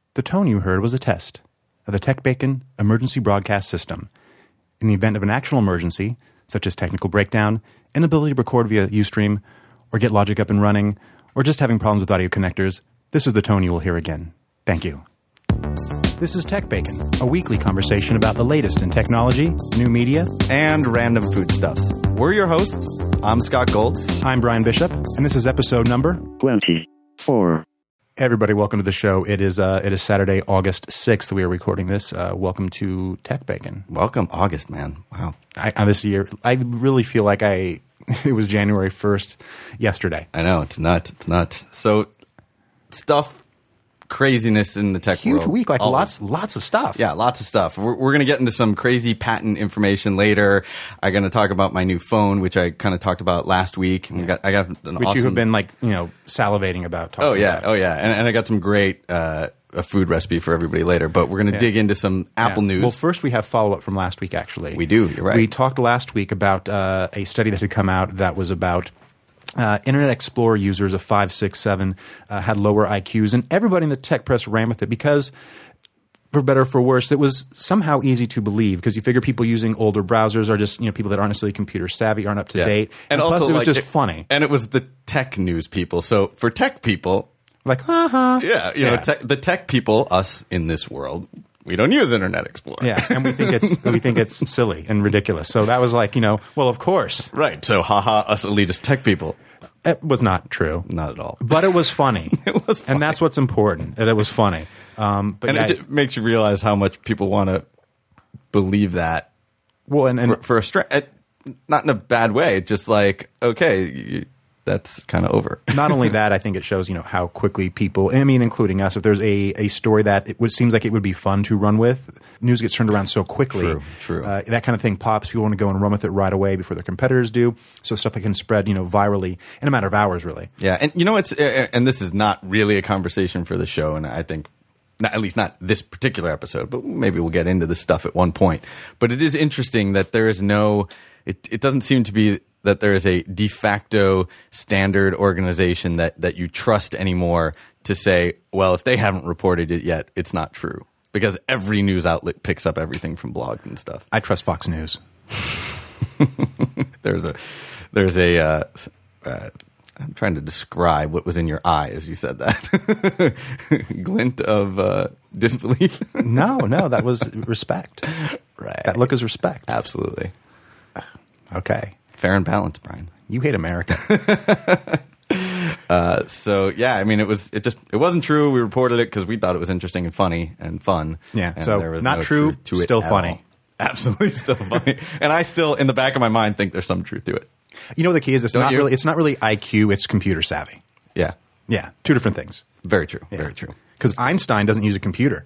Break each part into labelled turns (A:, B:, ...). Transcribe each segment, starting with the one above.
A: The tone you heard was a test of the TechBacon emergency broadcast system. In the event of an actual emergency, such as technical breakdown, inability to record via Ustream, or get Logic up and running, or just having problems with audio connectors, this is the tone you will hear again. Thank you. This is TechBacon, a weekly conversation about the latest in technology, new media,
B: and random foodstuffs. We're your hosts. I'm Scott Gold.
A: I'm Brian Bishop, and this is episode number
C: 24.
A: Hey everybody, welcome to the show. It is Saturday, August 6th. We are recording this. Welcome to TechBacon.
B: Welcome, August, man. Wow.
A: This year, I really feel like it was January 1st yesterday.
B: I know, it's nuts. It's nuts. So, craziness in the tech world.
A: Huge week, like lots of stuff.
B: Yeah, lots of stuff. We're going to get into some crazy patent information later. I'm going to talk about my new phone, which I kind of talked about last week.
A: Yeah.
B: I got an
A: which
B: awesome...
A: you have been salivating about talking about.
B: Oh yeah. And I got some great a food recipe for everybody later. But we're going to dig into some Apple news.
A: Well, first we have follow-up from last week, actually.
B: We do, you're right.
A: We talked last week about a study that had come out that was about Internet Explorer users of 5, 6, 7 had lower IQs, and everybody in the tech press ran with it because, for better or for worse, it was somehow easy to believe because you figure people using older browsers are just people that aren't necessarily computer savvy, aren't up to date, and
B: also
A: plus it was just funny.
B: And it was the tech news people. So for tech people,
A: like
B: the tech people, us in this world. We don't use Internet Explorer.
A: Yeah, and we think it's silly and ridiculous. So that was well, of course.
B: Right. So, haha, us elitist tech people.
A: It was not true.
B: Not at all.
A: But it was funny.
B: It was funny.
A: And that's what's important, that it was funny.
B: It makes you realize how much people want to believe that.
A: Well, and
B: for a not in a bad way, just like, okay, that's kind of over.
A: Not only that, I think it shows, how quickly people, including us, if there's a story that seems like it would be fun to run with, news gets turned around so quickly.
B: True.
A: That kind of thing pops. People want to go and run with it right away before their competitors do. So stuff that can spread, virally in a matter of hours, really.
B: Yeah. And, and this is not really a conversation for the show. And I think, at least not this particular episode, but maybe we'll get into this stuff at one point. But it is interesting that there is it doesn't seem to be that there is a de facto standard organization that you trust anymore to say, well, if they haven't reported it yet, it's not true. Because every news outlet picks up everything from blogs and stuff.
A: I trust Fox News.
B: There's a I'm trying to describe what was in your eye as you said that. Glint of disbelief.
A: No, that was respect.
B: Right.
A: That look is respect.
B: Absolutely.
A: Okay.
B: Fair and balanced, Brian.
A: You hate America.
B: So yeah, it wasn't true. We reported it because we thought it was interesting and funny and fun.
A: Yeah.
B: And
A: so
B: there was
A: not
B: no
A: true,
B: truth to it
A: still
B: at
A: funny.
B: all. Absolutely still funny. And I still, in the back of my mind, think there's some truth to it.
A: You know what the key is? It's not really IQ. It's computer savvy.
B: Yeah.
A: Yeah. Two different things.
B: Very true.
A: Yeah.
B: Very true.
A: Because Einstein doesn't use a computer.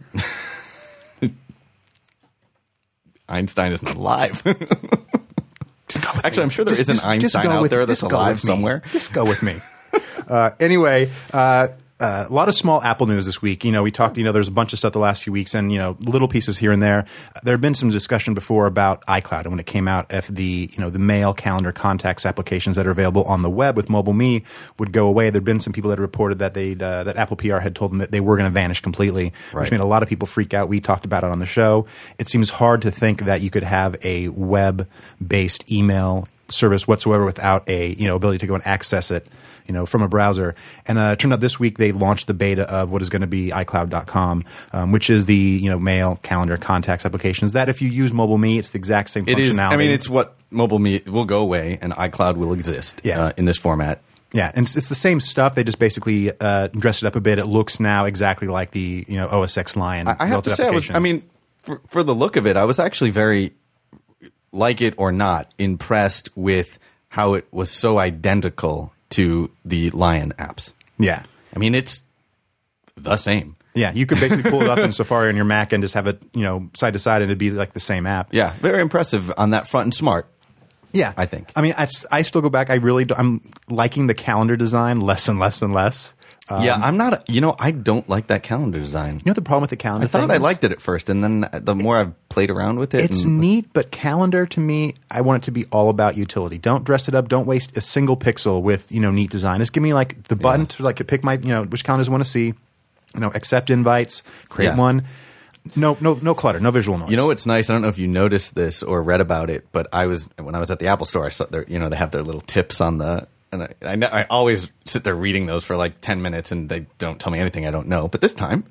B: Einstein isn't alive. Actually, I'm sure there is an Einstein out there that's alive somewhere.
A: Just go with me. Anyway, a lot of small Apple news this week. We talked, there's a bunch of stuff the last few weeks and, little pieces here and there. There had been some discussion before about iCloud and when it came out if the mail, calendar, contacts applications that are available on the web with MobileMe would go away. There'd been some people that reported that that Apple PR had told them that they were going to vanish completely, which made a lot of people freak out. We talked about it on the show. It seems hard to think that you could have a web-based email service whatsoever without a ability to go and access it from a browser. And it turned out this week they launched the beta of what is going to be iCloud.com, which is the mail, calendar, contacts applications that if you use MobileMe, it's the exact same functionality.
B: It's what MobileMe will go away and iCloud will exist in this format.
A: Yeah, and it's the same stuff. They just basically dressed it up a bit. It looks now exactly like the OS X Lion.
B: I have to say, for the look of it, I was actually very, like it or not, impressed with how it was so identical to the Lion apps.
A: Yeah.
B: It's the same.
A: Yeah, you could basically pull it up in Safari on your Mac and just have it, side to side, and it'd be like the same app.
B: Yeah, very impressive on that front and smart.
A: Yeah.
B: I think.
A: I still go back. I'm liking the calendar design less and less and less.
B: I'm not. I don't like that calendar design.
A: You know the problem with the calendar?
B: I thought I liked it at first, and then the more I've played around with it,
A: it's neat. But calendar to me, I want it to be all about utility. Don't dress it up. Don't waste a single pixel with neat design. Just give me like the button to pick my which calendars I want to see. accept invites, create one. No clutter, no visual noise.
B: You know what's nice? I don't know if you noticed this or read about it, but when I was at the Apple Store, I saw they have their little tips on the, and I always sit there reading those for like 10 minutes, and they don't tell me anything I don't know. But this time,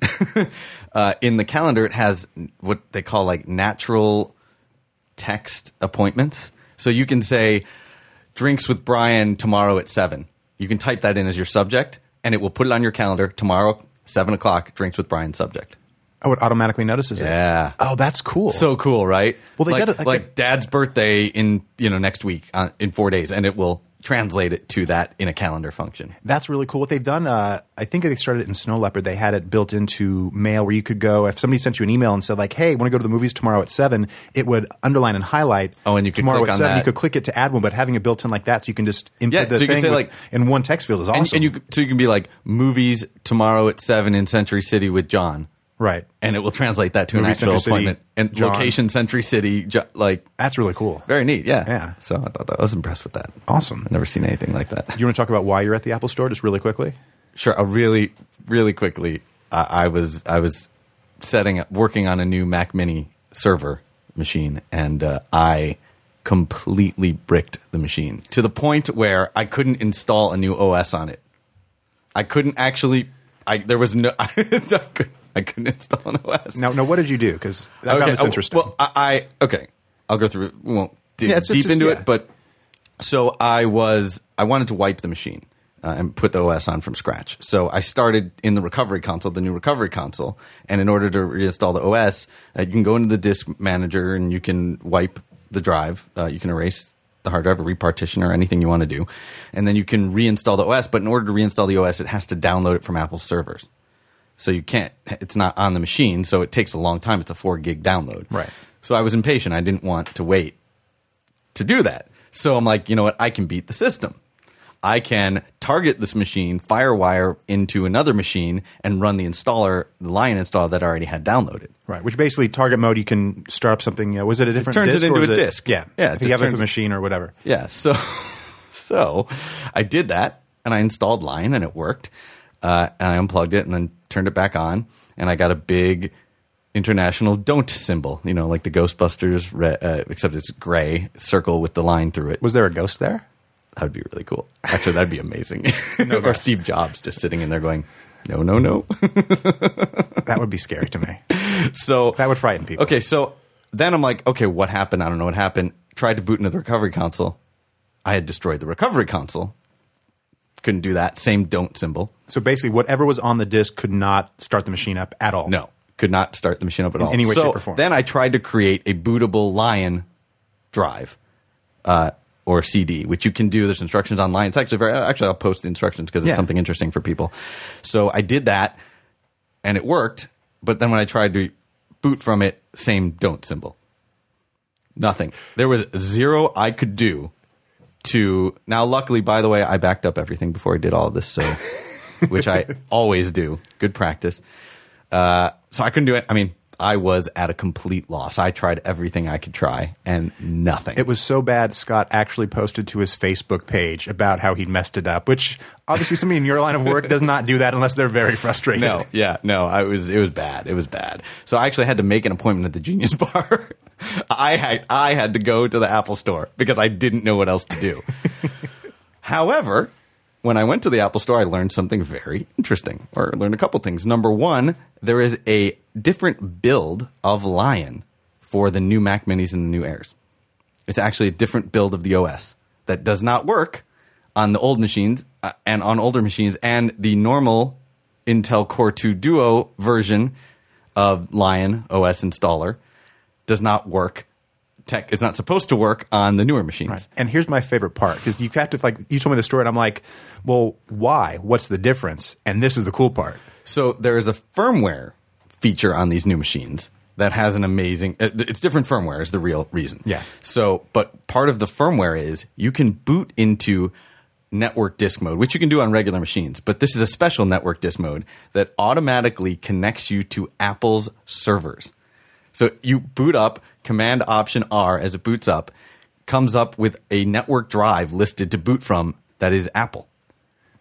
B: in the calendar, it has what they call like natural text appointments. So you can say, drinks with Brian tomorrow at 7. You can type that in as your subject, and it will put it on your calendar tomorrow, 7 o'clock, drinks with Brian subject.
A: Oh, it automatically notices it.
B: Yeah.
A: Oh, that's cool.
B: So cool, right?
A: Well, they
B: like,
A: get it
B: like Dad's birthday in next week in 4 days, and it will translate it to that in a calendar function.
A: That's really cool. What they've done, I think they started it in Snow Leopard. They had it built into Mail where you could go, if somebody sent you an email and said like, hey, want to go to the movies tomorrow at 7, it would underline and highlight.
B: Oh, and you could
A: tomorrow
B: click
A: at
B: on
A: 7.
B: that.
A: You could click it to add one, but having it built in like that, so you can just input the
B: so you
A: thing
B: can say like
A: in one text field is awesome.
B: So you can be like, movies tomorrow at 7 in Century City with John.
A: Right.
B: And it will translate that to
A: Movie
B: an actual
A: Century City,
B: appointment. And
A: John.
B: location Century City, like
A: That's really cool.
B: very neat. Yeah.
A: Yeah.
B: So I thought I was impressed with that.
A: Awesome.
B: I've never seen anything like that.
A: Do you want to talk about why you're at the Apple Store just really quickly?
B: Sure. Really, really quickly, I was working on a new Mac Mini server machine, and I completely bricked the machine to the point where I couldn't install a new OS on it. I couldn't actually. There was no. I couldn't install an OS.
A: Now, what did you do? Because I found this interesting.
B: Well, I'll go through. We won't dig deep into
A: yeah.
B: it, but so I wanted to wipe the machine and put the OS on from scratch. So I started in the recovery console, the new recovery console, and in order to reinstall the OS, you can go into the disk manager and you can wipe the drive. You can erase the hard drive or repartition or anything you want to do, and then you can reinstall the OS. But in order to reinstall the OS, it has to download it from Apple servers. So you can't, it's not on the machine, so it takes a long time. It's a 4 gig download.
A: Right.
B: So I was impatient. I didn't want to wait to do that. So I'm like, you know what? I can beat the system. I can target this machine, FireWire into another machine, and run the installer, the Lion installer that I already had downloaded.
A: Right, which basically target mode, you can start up something. Was it a different
B: turns
A: disk?
B: it into
A: or is
B: a disk.
A: Yeah.
B: Yeah,
A: If you have it with a machine or whatever.
B: Yeah. So I did that, and I installed Lion, and it worked. And I unplugged it and then turned it back on, and I got a big international don't symbol, like the Ghostbusters, except it's gray circle with the line through it.
A: Was there a ghost there?
B: That would be really cool. Actually, that'd be amazing.
A: No
B: or
A: ghost.
B: Steve Jobs just sitting in there going, no, no, no.
A: That would be scary to me.
B: So
A: that would frighten people.
B: Okay, so then I'm like, okay, what happened? I don't know what happened. Tried to boot into the recovery console. I had destroyed the recovery console. Couldn't do that. Same don't symbol.
A: So basically, whatever was on the disk could not start the machine up at all.
B: No, could not start the machine up at all.
A: Any way, shape, or form.
B: Then I tried to create a bootable Lion drive or CD, which you can do. There's instructions online. It's actually I'll post the instructions because it's something interesting for people. So I did that, and it worked. But then when I tried to boot from it, same don't symbol. Nothing. There was zero I could do. Now, luckily, by the way, I backed up everything before I did all of this, so which I always do. Good practice. So I couldn't do it. I mean, I was at a complete loss. I tried everything I could try, and nothing.
A: It was so bad, Scott actually posted to his Facebook page about how he messed it up, which obviously somebody in your line of work does not do that unless they're very frustrated.
B: No, it was bad. It was bad. So I actually had to make an appointment at the Genius Bar. I had to go to the Apple Store because I didn't know what else to do. However, when I went to the Apple Store, I learned something very interesting, or learned a couple things. Number one, there is a different build of Lion for the new Mac Minis and the new Airs. It's actually a different build of the OS that does not work on the old machines and on older machines, and the normal Intel Core 2 Duo version of Lion OS installer does not work. It's not supposed to work on the newer machines.
A: Right. And here's my favorite part, because you have to, you told me the story, and I'm like, well, why? What's the difference? And this is the cool part.
B: So there is a firmware feature on these new machines that has an amazing. It's different firmware is the real reason.
A: Yeah.
B: So, but part of the firmware is you can boot into network disk mode, which you can do on regular machines. But this is a special network disk mode that automatically connects you to Apple's servers. So you boot up, Command Option R as it boots up, comes up with a network drive listed to boot from that is Apple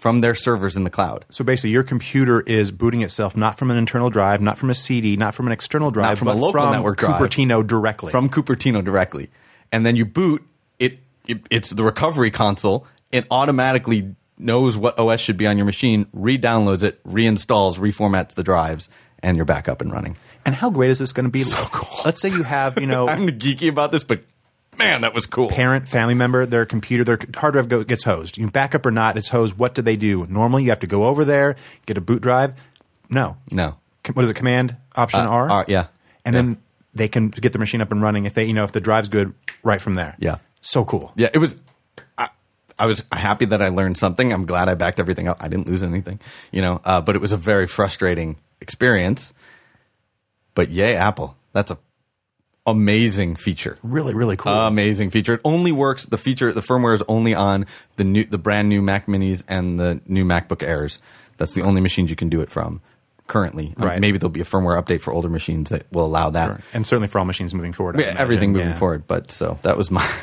B: from their servers in the cloud.
A: So basically, your computer is booting itself not from an internal drive, not from a CD, not from an external drive,
B: from a local network drive.
A: Cupertino directly.
B: From Cupertino directly. And then you boot, it's the recovery console. It automatically knows what OS should be on your machine, re-downloads it, reinstalls, reformats the drives, and you're back up and running.
A: And how great is this going to be?
B: So cool.
A: Let's say you have,
B: I'm geeky about this, but man, that was cool.
A: Parent, family member, their computer, their hard drive gets hosed. You backup or not, it's hosed. What do they do? Normally, you have to go over there, get a boot drive. No. What is it? Command Option R?
B: Yeah.
A: And then they can get the machine up and running if they, if the drive's good, right from there.
B: Yeah.
A: So cool.
B: Yeah, it was. I was happy that I learned something. I'm glad I backed everything up. I didn't lose anything, but it was a very frustrating experience. But yay, Apple. That's a amazing feature.
A: Really, really cool.
B: Amazing feature. It only works. The firmware is only on the brand new Mac Minis and the new MacBook Airs. That's the only machines you can do it from currently.
A: Right.
B: Maybe there'll be a firmware update for older machines that will allow that.
A: Sure. And certainly for all machines moving forward.
B: Yeah, everything moving forward. But so that was my.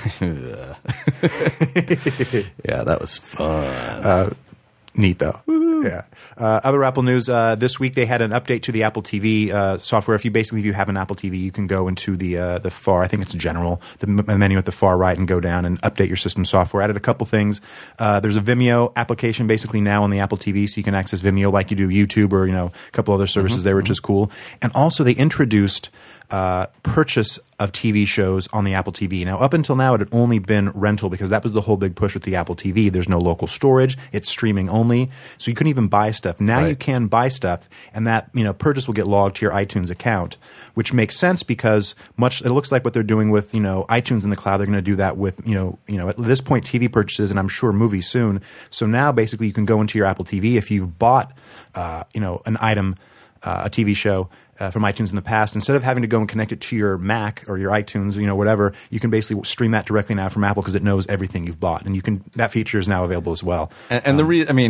B: Yeah, that was fun.
A: Neat, though. Yeah. Other Apple news this week, they had an update to the Apple TV software. If you have an Apple TV, you can go into the far, I think it's general, the menu at the far right, and go down and update your system software. Added a couple things. There's a Vimeo application basically now on the Apple TV, so you can access Vimeo like you do YouTube or a couple other services there, which is cool. And also they introduced purchase of TV shows on the Apple TV. Now, up until now, it had only been rental because that was the whole big push with the Apple TV. There's no local storage. It's streaming only. So you couldn't even buy stuff. Now you can buy stuff, and that purchase will get logged to your iTunes account, which makes sense because it looks like what they're doing with iTunes in the cloud. They're going to do that with at this point TV purchases, and I'm sure movies soon. So now basically you can go into your Apple TV if you've bought an item, a TV show. From iTunes in the past, instead of having to go and connect it to your Mac or your iTunes, whatever, you can basically stream that directly now from Apple because it knows everything you've bought, and that feature is now available as well.
B: And the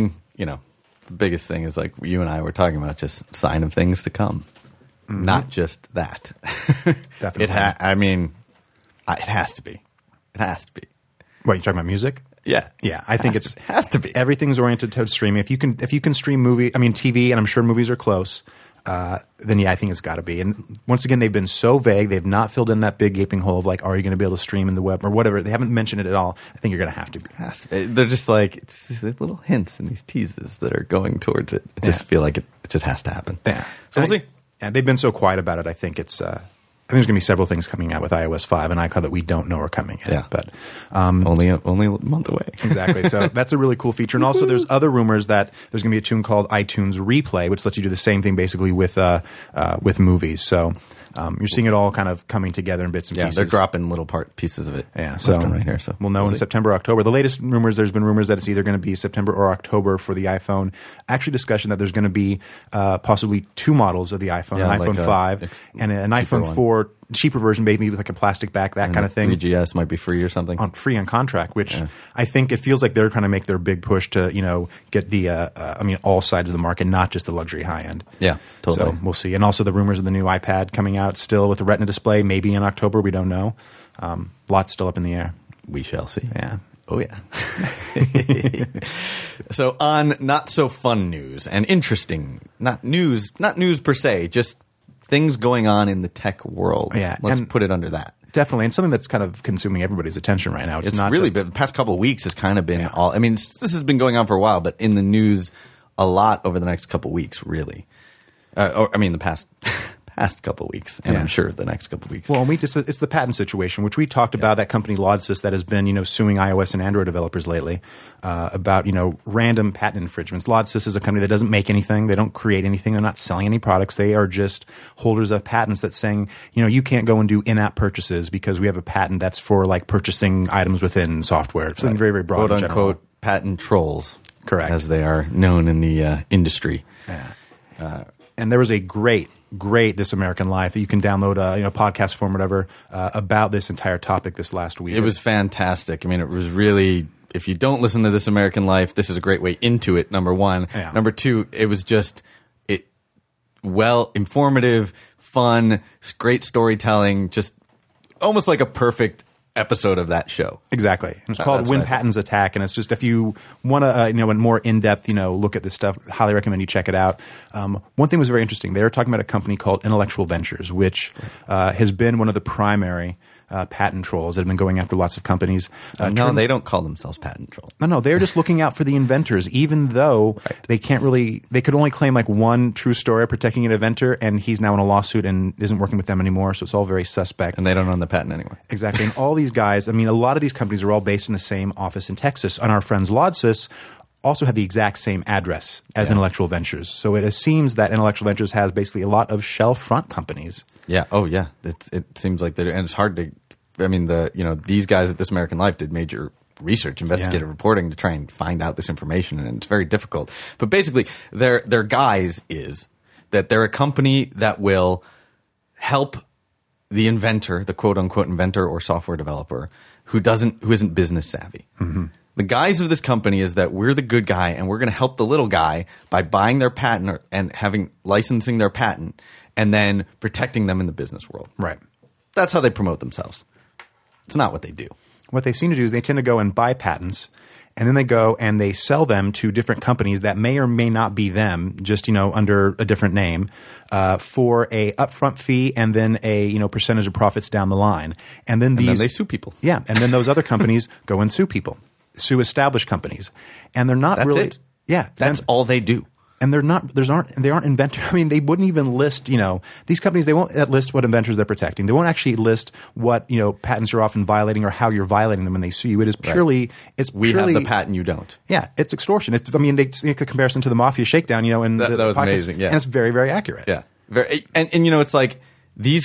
B: biggest thing is like you and I were talking about, just sign of things to come, not just that.
A: Definitely,
B: it has to be. It has to be.
A: What, you talking about music?
B: Yeah.
A: I think it
B: has to be.
A: Everything's oriented towards streaming. If you can stream TV, and I'm sure movies are close. Then I think it's got to be. And once again, they've been so vague. They've not filled in that big gaping hole of like, are you going to be able to stream in the web or whatever? They haven't mentioned it at all. I think you're going to have to be.
B: They're just like these little hints and these teases that are going towards it. I just feel like it just has to happen.
A: Yeah.
B: So we'll see.
A: Yeah, they've been so quiet about it. I think it's. I think there's going to be several things coming out with iOS 5 and iCloud that we don't know are coming yet.
B: Yeah.
A: But
B: only a month away.
A: Exactly. So that's a really cool feature. And also there's other rumors that there's going to be a tune called iTunes Replay, which lets you do the same thing basically with movies. So you're seeing it all kind of coming together in bits and pieces.
B: Yeah, they're dropping little pieces of it.
A: Yeah, so
B: right here. So
A: we'll know in September, October. The latest rumors, there's been rumors that it's either going to be September or October for the iPhone. Actually, discussion that there's going to be possibly two models of the iPhone, an iPhone 5 and an iPhone 4 cheaper version, maybe with like a plastic back, that kind of thing.
B: 3GS might be free or something.
A: Free on contract, which I think it feels like they're trying to make their big push to get the all sides of the market, not just the luxury high end.
B: Yeah, totally.
A: So we'll see. And also the rumors of the new iPad coming out still with the Retina display, maybe in October. We don't know. Lots still up in the air.
B: We shall see.
A: Yeah.
B: Oh yeah. So on not so fun news and interesting, not news per se, just things going on in the tech world.
A: Yeah,
B: let's put it under that.
A: Definitely, and something that's kind of consuming everybody's attention right now.
B: It's not really been the past couple of weeks has kind of been all. I mean, this has been going on for a while, but in the news a lot over the next couple of weeks, really. The past couple of weeks, and I'm sure the next couple of weeks.
A: Well, it's the patent situation, which we talked about. That company Lodsys that has been suing iOS and Android developers lately about random patent infringements. Lodsys is a company that doesn't make anything. They don't create anything. They're not selling any products. They are just holders of patents that's saying you can't go and do in-app purchases because we have a patent that's for like purchasing items within software. Something very, very broad,
B: quote unquote patent trolls,
A: correct,
B: as they are known in the industry.
A: Yeah. And there was a great This American Life that you can download, podcast form, whatever, about this entire topic this last week.
B: It was fantastic. I mean, it was really, if you don't listen to This American Life, this is a great way into it, number one.
A: Yeah.
B: Number two, it was just informative, fun, great storytelling, just almost like a perfect episode of that show.
A: Exactly. And it's called When Patents Attack, and it's just if you want to, a more in-depth, look at this stuff, highly recommend you check it out. One thing was very interesting. They were talking about a company called Intellectual Ventures, which has been one of the primary patent trolls that have been going after lots of companies.
B: No, they don't call themselves patent trolls.
A: No, they're just looking out for the inventors, even though they can't really, they could only claim like one true story protecting an inventor, and he's now in a lawsuit and isn't working with them anymore, so it's all very suspect.
B: And they don't own the patent anyway.
A: Exactly. And all these guys, a lot of these companies are all based in the same office in Texas, and our friends Lodsys also have the exact same address as Intellectual Ventures. So it seems that Intellectual Ventures has basically a lot of shell front companies.
B: Yeah. Oh, yeah. It seems like and it's hard to. These guys at This American Life did major research, investigative reporting to try and find out this information, and it's very difficult. But basically, their guise is that they're a company that will help the inventor, the quote unquote inventor or software developer who isn't business savvy. Mm-hmm. The guise of this company is that we're the good guy and we're going to help the little guy by buying their patent and licensing their patent and then protecting them in the business world.
A: Right.
B: That's how they promote themselves. It's not what they do.
A: What they seem to do is they tend to go and buy patents, and then they go and they sell them to different companies that may or may not be them, just under a different name, for a upfront fee and then a percentage of profits down the line. And then
B: they sue people.
A: Yeah, and then those other companies go and sue people, sue established companies, and they're not
B: That's
A: really.
B: It.
A: Yeah,
B: that's all they do.
A: And they aren't inventors. They wouldn't even list, these companies, they won't list what inventors they're protecting. They won't actually list what, patents are often violating or how you're violating them when they sue you. It is purely,
B: we have the patent, you don't.
A: Yeah, it's extortion. They make a comparison to the Mafia Shakedown, and
B: that was amazing. Yeah.
A: And it's very, very accurate.
B: Yeah. And it's like these,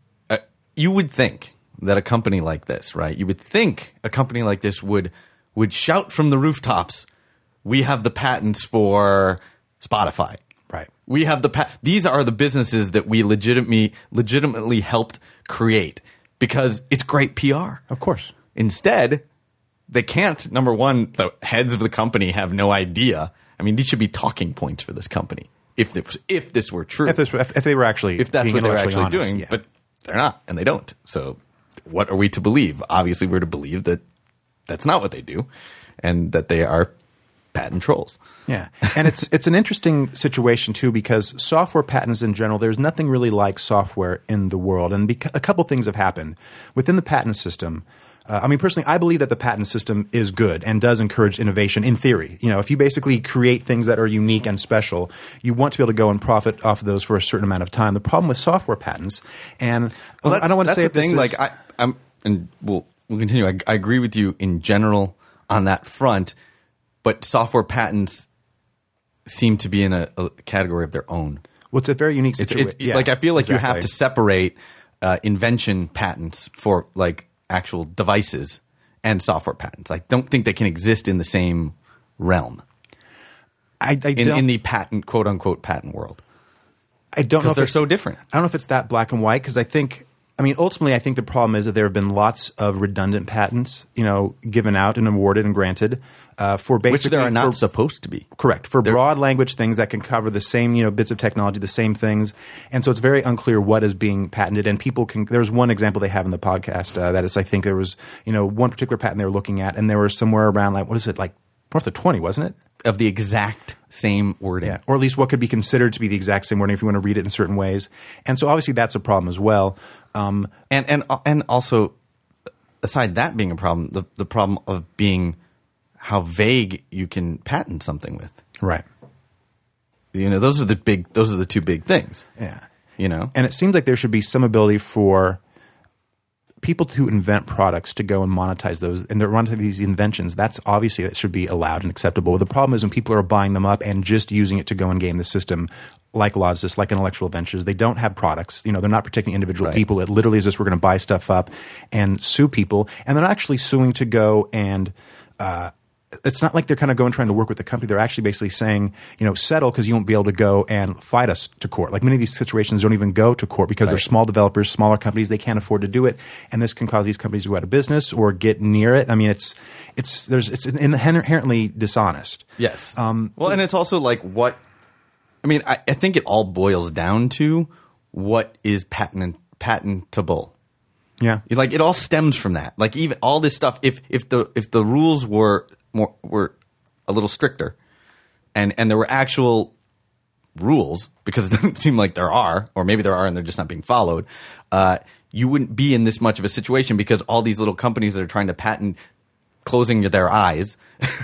B: you would think that a company like this, right? You would think a company like this would shout from the rooftops, we have the patents for Spotify.
A: Right.
B: We have these are the businesses that we legitimately helped create because it's great PR.
A: Of course.
B: Instead, they can't. Number one, the heads of the company have no idea. These should be talking points for this company if this were true.
A: If they were actually,
B: if that's what they were actually
A: honest,
B: doing,
A: yeah.
B: But they're not, and they don't. So, what are we to believe? Obviously, we're to believe that that's not what they do, and that they are patent trolls.
A: Yeah. And it's an interesting situation too, because software patents in general, there's nothing really like software in the world. And a couple things have happened within the patent system. Personally, I believe that the patent system is good and does encourage innovation in theory. If you basically create things that are unique and special, you want to be able to go and profit off of those for a certain amount of time. The problem with software patents, and I don't want to say
B: the thing. We'll continue. I agree with you in general on that front. But software patents seem to be in a category of their own.
A: Well, it's a very unique situation.
B: I feel like you have to separate invention patents for actual devices and software patents. I don't think they can exist in the same realm. In the patent, quote unquote, patent world.
A: I don't know if
B: they're so different.
A: I don't know if it's that black and white, because I think. Ultimately, I think the problem is that there have been lots of redundant patents, given out and awarded and granted for basically
B: which there are not supposed to be.
A: Correct. For broad language things that can cover the same, bits of technology, the same things, and so it's very unclear what is being patented. And people can. There's one example they have in the podcast that is, I think there was, one particular patent they were looking at, and there was somewhere around north of 20, wasn't it?
B: Of the exact same wording.
A: Yeah, or at least what could be considered to be the exact same wording if you want to read it in certain ways. And so obviously that's a problem as well.
B: And also, aside that being a problem, the problem of being how vague you can patent something with.
A: Right.
B: Those are the two big things.
A: Yeah.
B: And
A: it seems like there should be some ability for people who invent products to go and monetize those, and they're monetize these inventions. That should be allowed and acceptable. The problem is when people are buying them up and just using it to go and game the system, like Lodsys, like Intellectual Ventures. They don't have products. They're not protecting individual people. It literally is just we're going to buy stuff up and sue people, and they're not actually suing to go and. It's not like they're kind of going trying to work with the company. They're actually basically saying, settle because you won't be able to go and fight us to court. Like many of these situations don't even go to court because they're small developers, smaller companies. They can't afford to do it, and this can cause these companies to go out of business or get near it. It's inherently dishonest.
B: Yes. And it's also like what. I think it all boils down to what is patentable.
A: Yeah.
B: Like it all stems from that. Like even all this stuff, if the rules were a little stricter and there were actual rules, because it doesn't seem like there are, or maybe there are and they're just not being followed, you wouldn't be in this much of a situation, because all these little companies that are trying to patent closing their eyes,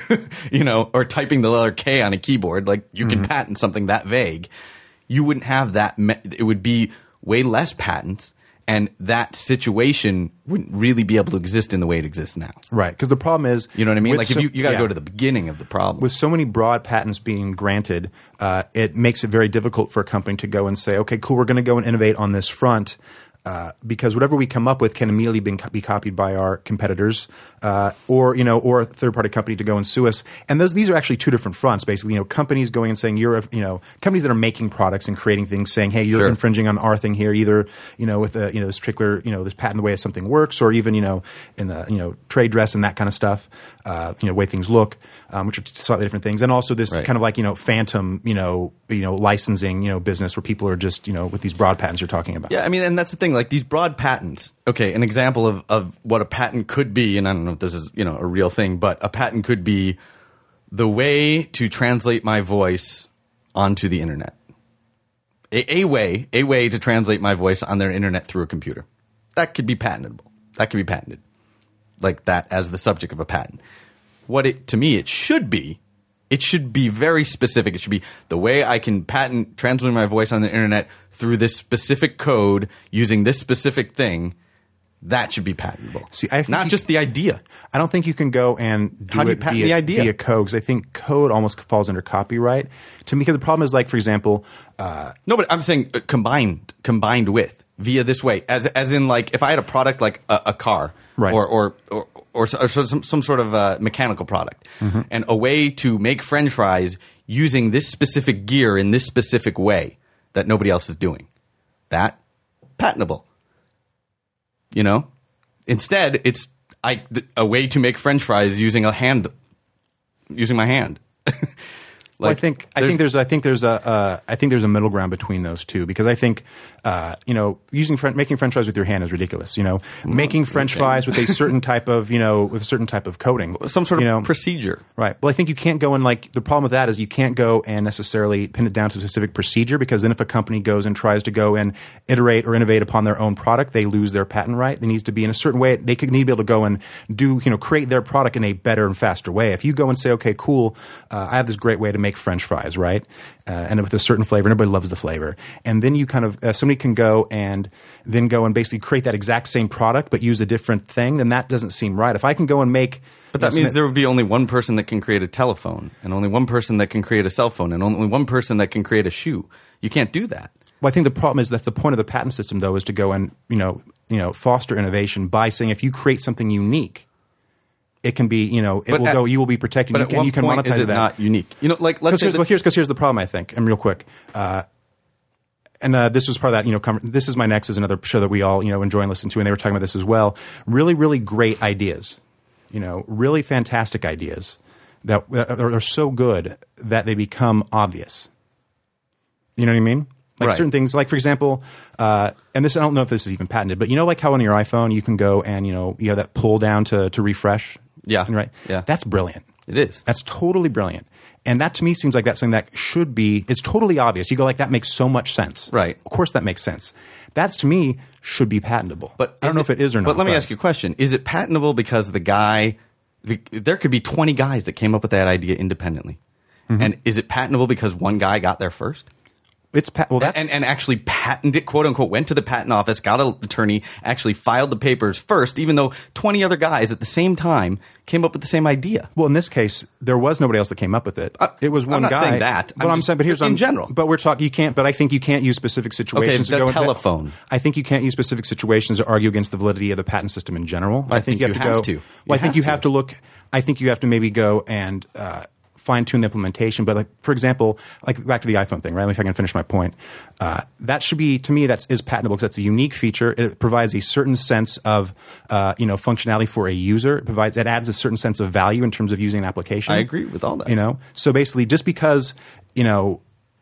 B: or typing the letter K on a keyboard, like you can patent something that vague. You wouldn't have that. It would be way less patents, and that situation wouldn't really be able to exist in the way it exists now.
A: Right. Because the problem is,
B: you know what I mean? Like if you got to go to the beginning of the problem.
A: With so many broad patents being granted, it makes it very difficult for a company to go and say, okay, cool, we're going to go and innovate on this front. Because whatever we come up with can immediately be copied by our competitors, or a third-party company to go and sue us. And these are actually two different fronts, basically. Companies going and saying companies that are making products and creating things, saying, hey, you're infringing on our thing here, either with this particular this patent, the way something works, or even in the trade dress and that kind of stuff, way things look, which are slightly different things. And also this kind of like phantom licensing business where people are just with these broad patents you're talking about.
B: Yeah, I mean, and that's the thing. Like these broad patents, okay, an example of what a patent could be, and I don't know if this is, a real thing, but a patent could be the way to translate my voice onto the internet. A way to translate my voice on their internet through a computer. That could be patentable. That could be patented. Like that as the subject of a patent. To me, it should be very specific. It should be the way I can patent translating my voice on the internet through this specific code using this specific thing. That should be patentable.
A: See, I think
B: not just the idea.
A: I don't think you can go and do
B: How do you
A: it
B: patent the idea?
A: via code, because I think code almost falls under copyright. To me, because the problem is, like, for example,
B: no, but I'm saying combined with via this way, as in like if I had a product like a car,
A: right,
B: or some sort of mechanical product, and a way to make French fries using this specific gear in this specific way that nobody else is doing. That patentable. Instead it's a way to make French fries using my hand.
A: Well, I think there's a middle ground between those two, because I think making French fries with your hand is ridiculous. Making French fries with a certain type of coating,
B: some sort of procedure.
A: Right. Well, I think you can't go and the problem with that is you can't go and necessarily pin it down to a specific procedure, because then if a company goes and tries to go and iterate or innovate upon their own product, they lose their patent right. It needs to be in a certain way. They need to be able to go and create their product in a better and faster way. If you go and say, okay, cool, I have this great way to make French fries, right? And with a certain flavor, and everybody loves the flavor. And then you kind of somebody can go and basically create that exact same product but use a different thing, then that doesn't seem right. If I can go and make
B: But that means there would be only one person that can create a telephone, and only one person that can create a cell phone, and only one person that can create a shoe. You can't do that.
A: Well, I think the problem is that the point of the patent system, though, is to go and foster innovation by saying if you create something unique, it can be, you will be protected.
B: But you can monetize is it that. Not unique? Let's say
A: here's the problem, I think, and real quick. This was part of that, This Is My Next is another show that we all, enjoy and listen to, and they were talking about this as well. Really, really great ideas, really fantastic ideas that are so good that they become obvious. You know what I mean? Like
B: right.
A: Certain things, like for example, and this, I don't know if this is even patented, but like how on your iPhone you can go and, you have that pull down to refresh.
B: Yeah.
A: Right?
B: Yeah.
A: That's brilliant.
B: It is.
A: That's totally brilliant. And that to me seems like that's something that should be, it's totally obvious. You go like, that makes so much sense.
B: Right.
A: Of course that makes sense. That's to me should be patentable.
B: But
A: I don't know if it is or not.
B: But let me ask you a question. Is it patentable because there could be 20 guys that came up with that idea independently. Mm-hmm. And is it patentable because one guy got there first? And actually patented it, quote unquote, went to the patent office, got an attorney, actually filed the papers first, even though 20 other guys at the same time came up with the same idea.
A: Well, in this case, there was nobody else that came up with it. It was one guy.
B: I'm not saying that.
A: But here's
B: in general.
A: But we're talking. You can't. But I think you can't use specific situations.
B: Okay, the telephone.
A: I think you can't use specific situations to argue against the validity of the patent system in general.
B: I think you have to.
A: Well, I think you have to look. I think you have to maybe go and fine-tune the implementation. But for example, back to the iPhone thing, right? If I can finish my point, that should be, to me, is patentable because that's a unique feature. It provides a certain sense of functionality for a user. It adds a certain sense of value in terms of using an application.
B: I agree with all that.
A: So basically, just because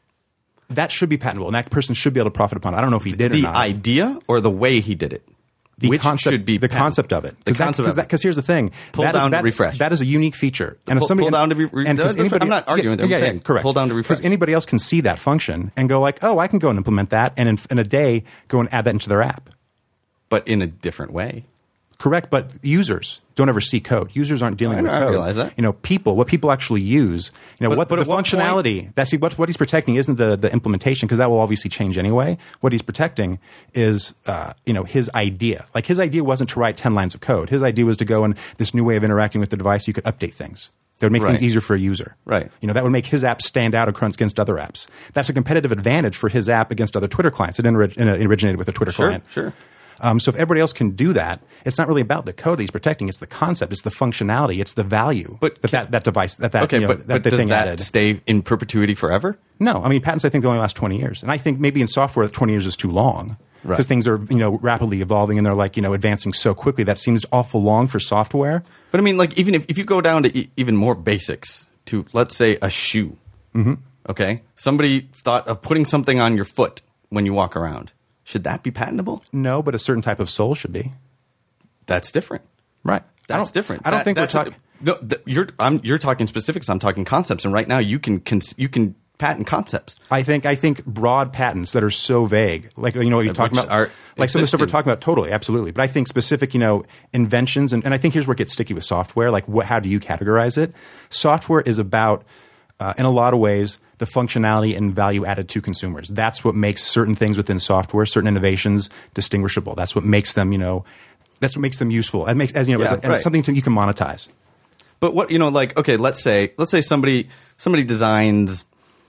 A: that should be patentable, and that person should be able to profit upon it. I don't know if he did or not.
B: The idea or the way he did it. Which should be
A: the
B: patentable.
A: concept of it.
B: The concept of it.
A: Because here's the thing.
B: Pull down to refresh.
A: That is a unique feature. And if
B: Pull
A: somebody
B: down to be
A: and
B: that's
A: anybody,
B: I'm not arguing with them. I'm saying
A: correct.
B: pull down to refresh.
A: Because anybody else can see that function and go like, oh, I can go and implement that, and in a day go and add that into their app.
B: But in a different way.
A: Correct, but users don't ever see code. Users aren't dealing with code.
B: I realize that.
A: What people actually use.
B: But
A: what the
B: at what
A: functionality. What he's protecting isn't the implementation, because that will obviously change anyway. What he's protecting is his idea. Like, his idea wasn't to write 10 lines of code. His idea was to go in this new way of interacting with the device. You could update things. That would make things easier for a user.
B: Right.
A: That would make his app stand out against other apps. That's a competitive advantage for his app against other Twitter clients. It originated with a Twitter client.
B: Sure.
A: So if everybody else can do that, it's not really about the code that he's protecting. It's the concept. It's the functionality. It's the value that device,
B: but
A: the
B: does
A: thing
B: that
A: added.
B: stay in perpetuity forever?
A: No. I mean, patents, I think, they only last 20 years. And I think maybe in software, 20 years is too long.
B: Right.
A: Because things are, rapidly evolving, and they're advancing so quickly. That seems awful long for software.
B: But I mean, like, even if you go down to even more basics, to, let's say, a shoe. Mm-hmm. Okay? Somebody thought of putting something on your foot when you walk around. Should that be patentable?
A: No, but a certain type of sole should be.
B: That's different.
A: Right.
B: That's different.
A: I don't think we're talking.
B: No, you're talking specifics. I'm talking concepts. And right now, you can patent concepts.
A: I think broad patents that are so vague, like what you're talking about, like some of the stuff we're talking about, totally, absolutely. But I think specific, inventions, and I think here's where it gets sticky with software. Like, how do you categorize it? Software is about, in a lot of ways, the functionality and value added to consumers. That's what makes certain things within software, certain innovations, distinguishable. That's what makes them, that's what makes them useful. It makes as something you can monetize.
B: But what okay, let's say somebody designs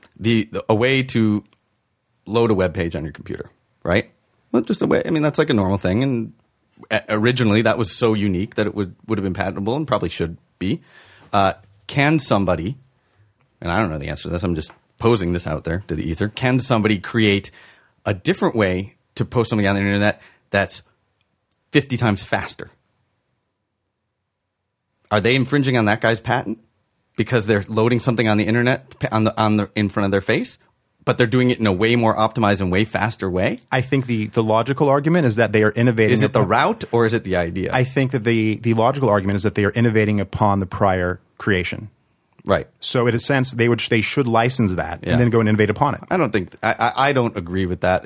B: a way to load a web page on your computer, right? Well, just a way. I mean, that's like a normal thing, and originally that was so unique that it would have been patentable and probably should be. Can somebody, and I don't know the answer to this, I'm just posing this out there to the ether, can somebody create a different way to post something on the internet that's 50 times faster? Are they infringing on that guy's patent because they're loading something on the internet in front of their face, but they're doing it in a way more optimized and way faster way?
A: I think the logical argument is that they are innovating.
B: Is it the route or is it the idea?
A: I think that the logical argument is that they are innovating upon the prior creation.
B: Right.
A: So in a sense, they should license that and then go and innovate upon it.
B: I don't think I don't agree with that.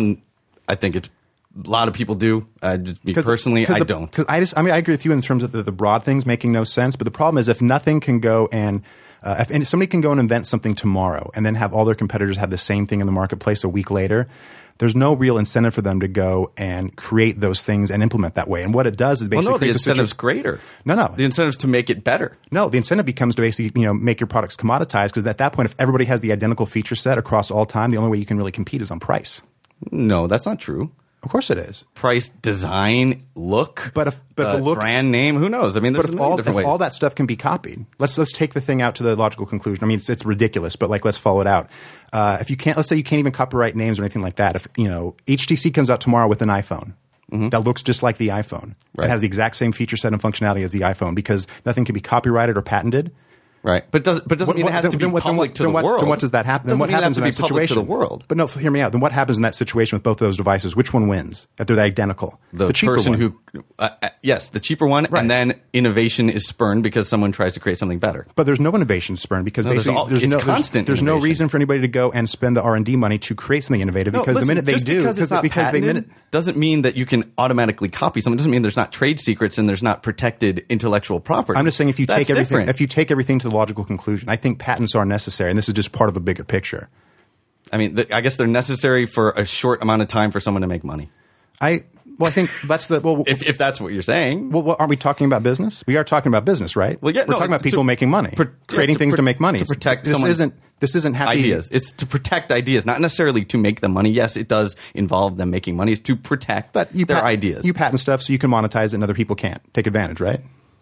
B: I think it's a lot of people do. Personally, I don't.
A: Because I agree with you in terms of the broad things making no sense. But the problem is if nothing can go and if somebody can go and invent something tomorrow and then have all their competitors have the same thing in the marketplace a week later, there's no real incentive for them to go and create those things and implement that way. And what it does is basically
B: the incentive's greater.
A: No.
B: The incentive's to make it better.
A: No, the incentive becomes to basically make your products commoditized, because at that point, if everybody has the identical feature set across all time, the only way you can really compete is on price.
B: No, that's not true.
A: Of course it is.
B: Price, design, look,
A: but the look,
B: brand name, who knows? I mean, there's different ways.
A: All that stuff can be copied. Let's take the thing out to the logical conclusion. I mean, it's ridiculous, but let's follow it out. If you can't, let's say you can't even copyright names or anything like that. If HTC comes out tomorrow with an iPhone that looks just like the iPhone, it has the exact same feature set and functionality as the iPhone, because nothing can be copyrighted or patented.
B: Right, but doesn't mean it has to be public to the world.
A: Then what does that happen? Then what happens in that situation?
B: To the world.
A: But no, hear me out. Then what happens in that situation with both of those devices? Which one wins? If they're identical,
B: the
A: cheaper
B: person
A: one.
B: Yes, the cheaper one,
A: right.
B: And then innovation is spurned because someone tries to create something better.
A: But there's no innovation spurned because basically there's no reason for anybody to go and spend the R&D money to create something innovative, because the minute they do,
B: because it's not patented, doesn't mean that you can automatically copy something. It doesn't mean there's not trade secrets and there's not protected intellectual property.
A: I'm just saying if you take everything to the logical conclusion, I think patents are necessary, and this is just part of a bigger picture.
B: I mean, I guess they're necessary for a short amount of time for someone to make money.
A: I think that's the
B: if that's what you're saying.
A: Well, aren't we talking about business? We are talking about business, right?
B: Well, yeah,
A: we're talking about people making money, creating things to make money.
B: To protect
A: this isn't happy
B: ideas. It's to protect ideas, not necessarily to make them money. Yes, it does involve them making money. It's to protect their ideas.
A: You patent stuff so you can monetize it and other people can't take advantage, right?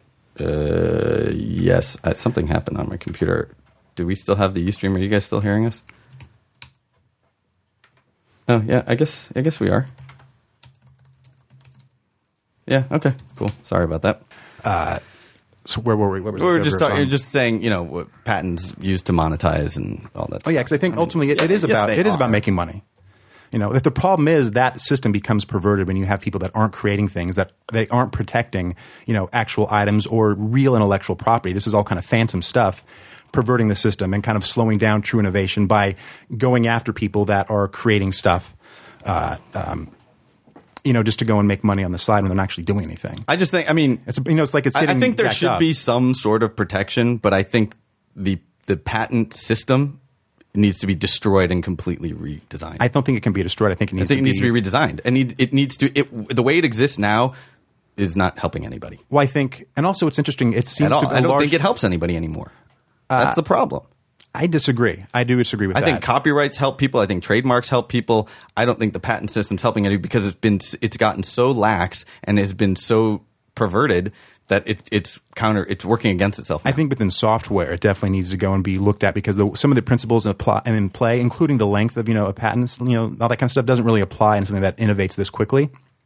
B: Yes. Something happened on my computer. Do we still have the Ustream? Are you guys still hearing us? Oh, yeah, I guess we are. Yeah, okay, cool. Sorry about that.
A: So where were we?
B: We were just saying, what patents used to monetize and all that stuff.
A: Oh, yeah, because I think ultimately it is about making money. If the problem is that system becomes perverted when you have people that aren't creating things, that they aren't protecting, actual items or real intellectual property. This is all kind of phantom stuff, perverting the system and kind of slowing down true innovation by going after people that are creating stuff, just to go and make money on the side when they're not actually doing anything.
B: I just think,
A: it's like it's getting
B: I think there
A: jacked
B: should
A: up.
B: be some sort of protection, but I think the patent system needs to be destroyed and completely redesigned.
A: I don't think it can be destroyed. I think it needs
B: to be redesigned. And the way it exists now is not helping anybody.
A: Well, I think, and also it's interesting. It seems
B: at all.
A: to be
B: I don't think it helps anybody anymore. That's the problem.
A: I disagree. I do disagree with that.
B: I think copyrights help people. I think trademarks help people. I don't think the patent system's helping anybody because it's gotten so lax and has been so perverted that it's working against itself now.
A: I think within software, it definitely needs to go and be looked at because some of the principles in play, including the length of a patent, all that kind of stuff doesn't really apply in something that innovates this quickly.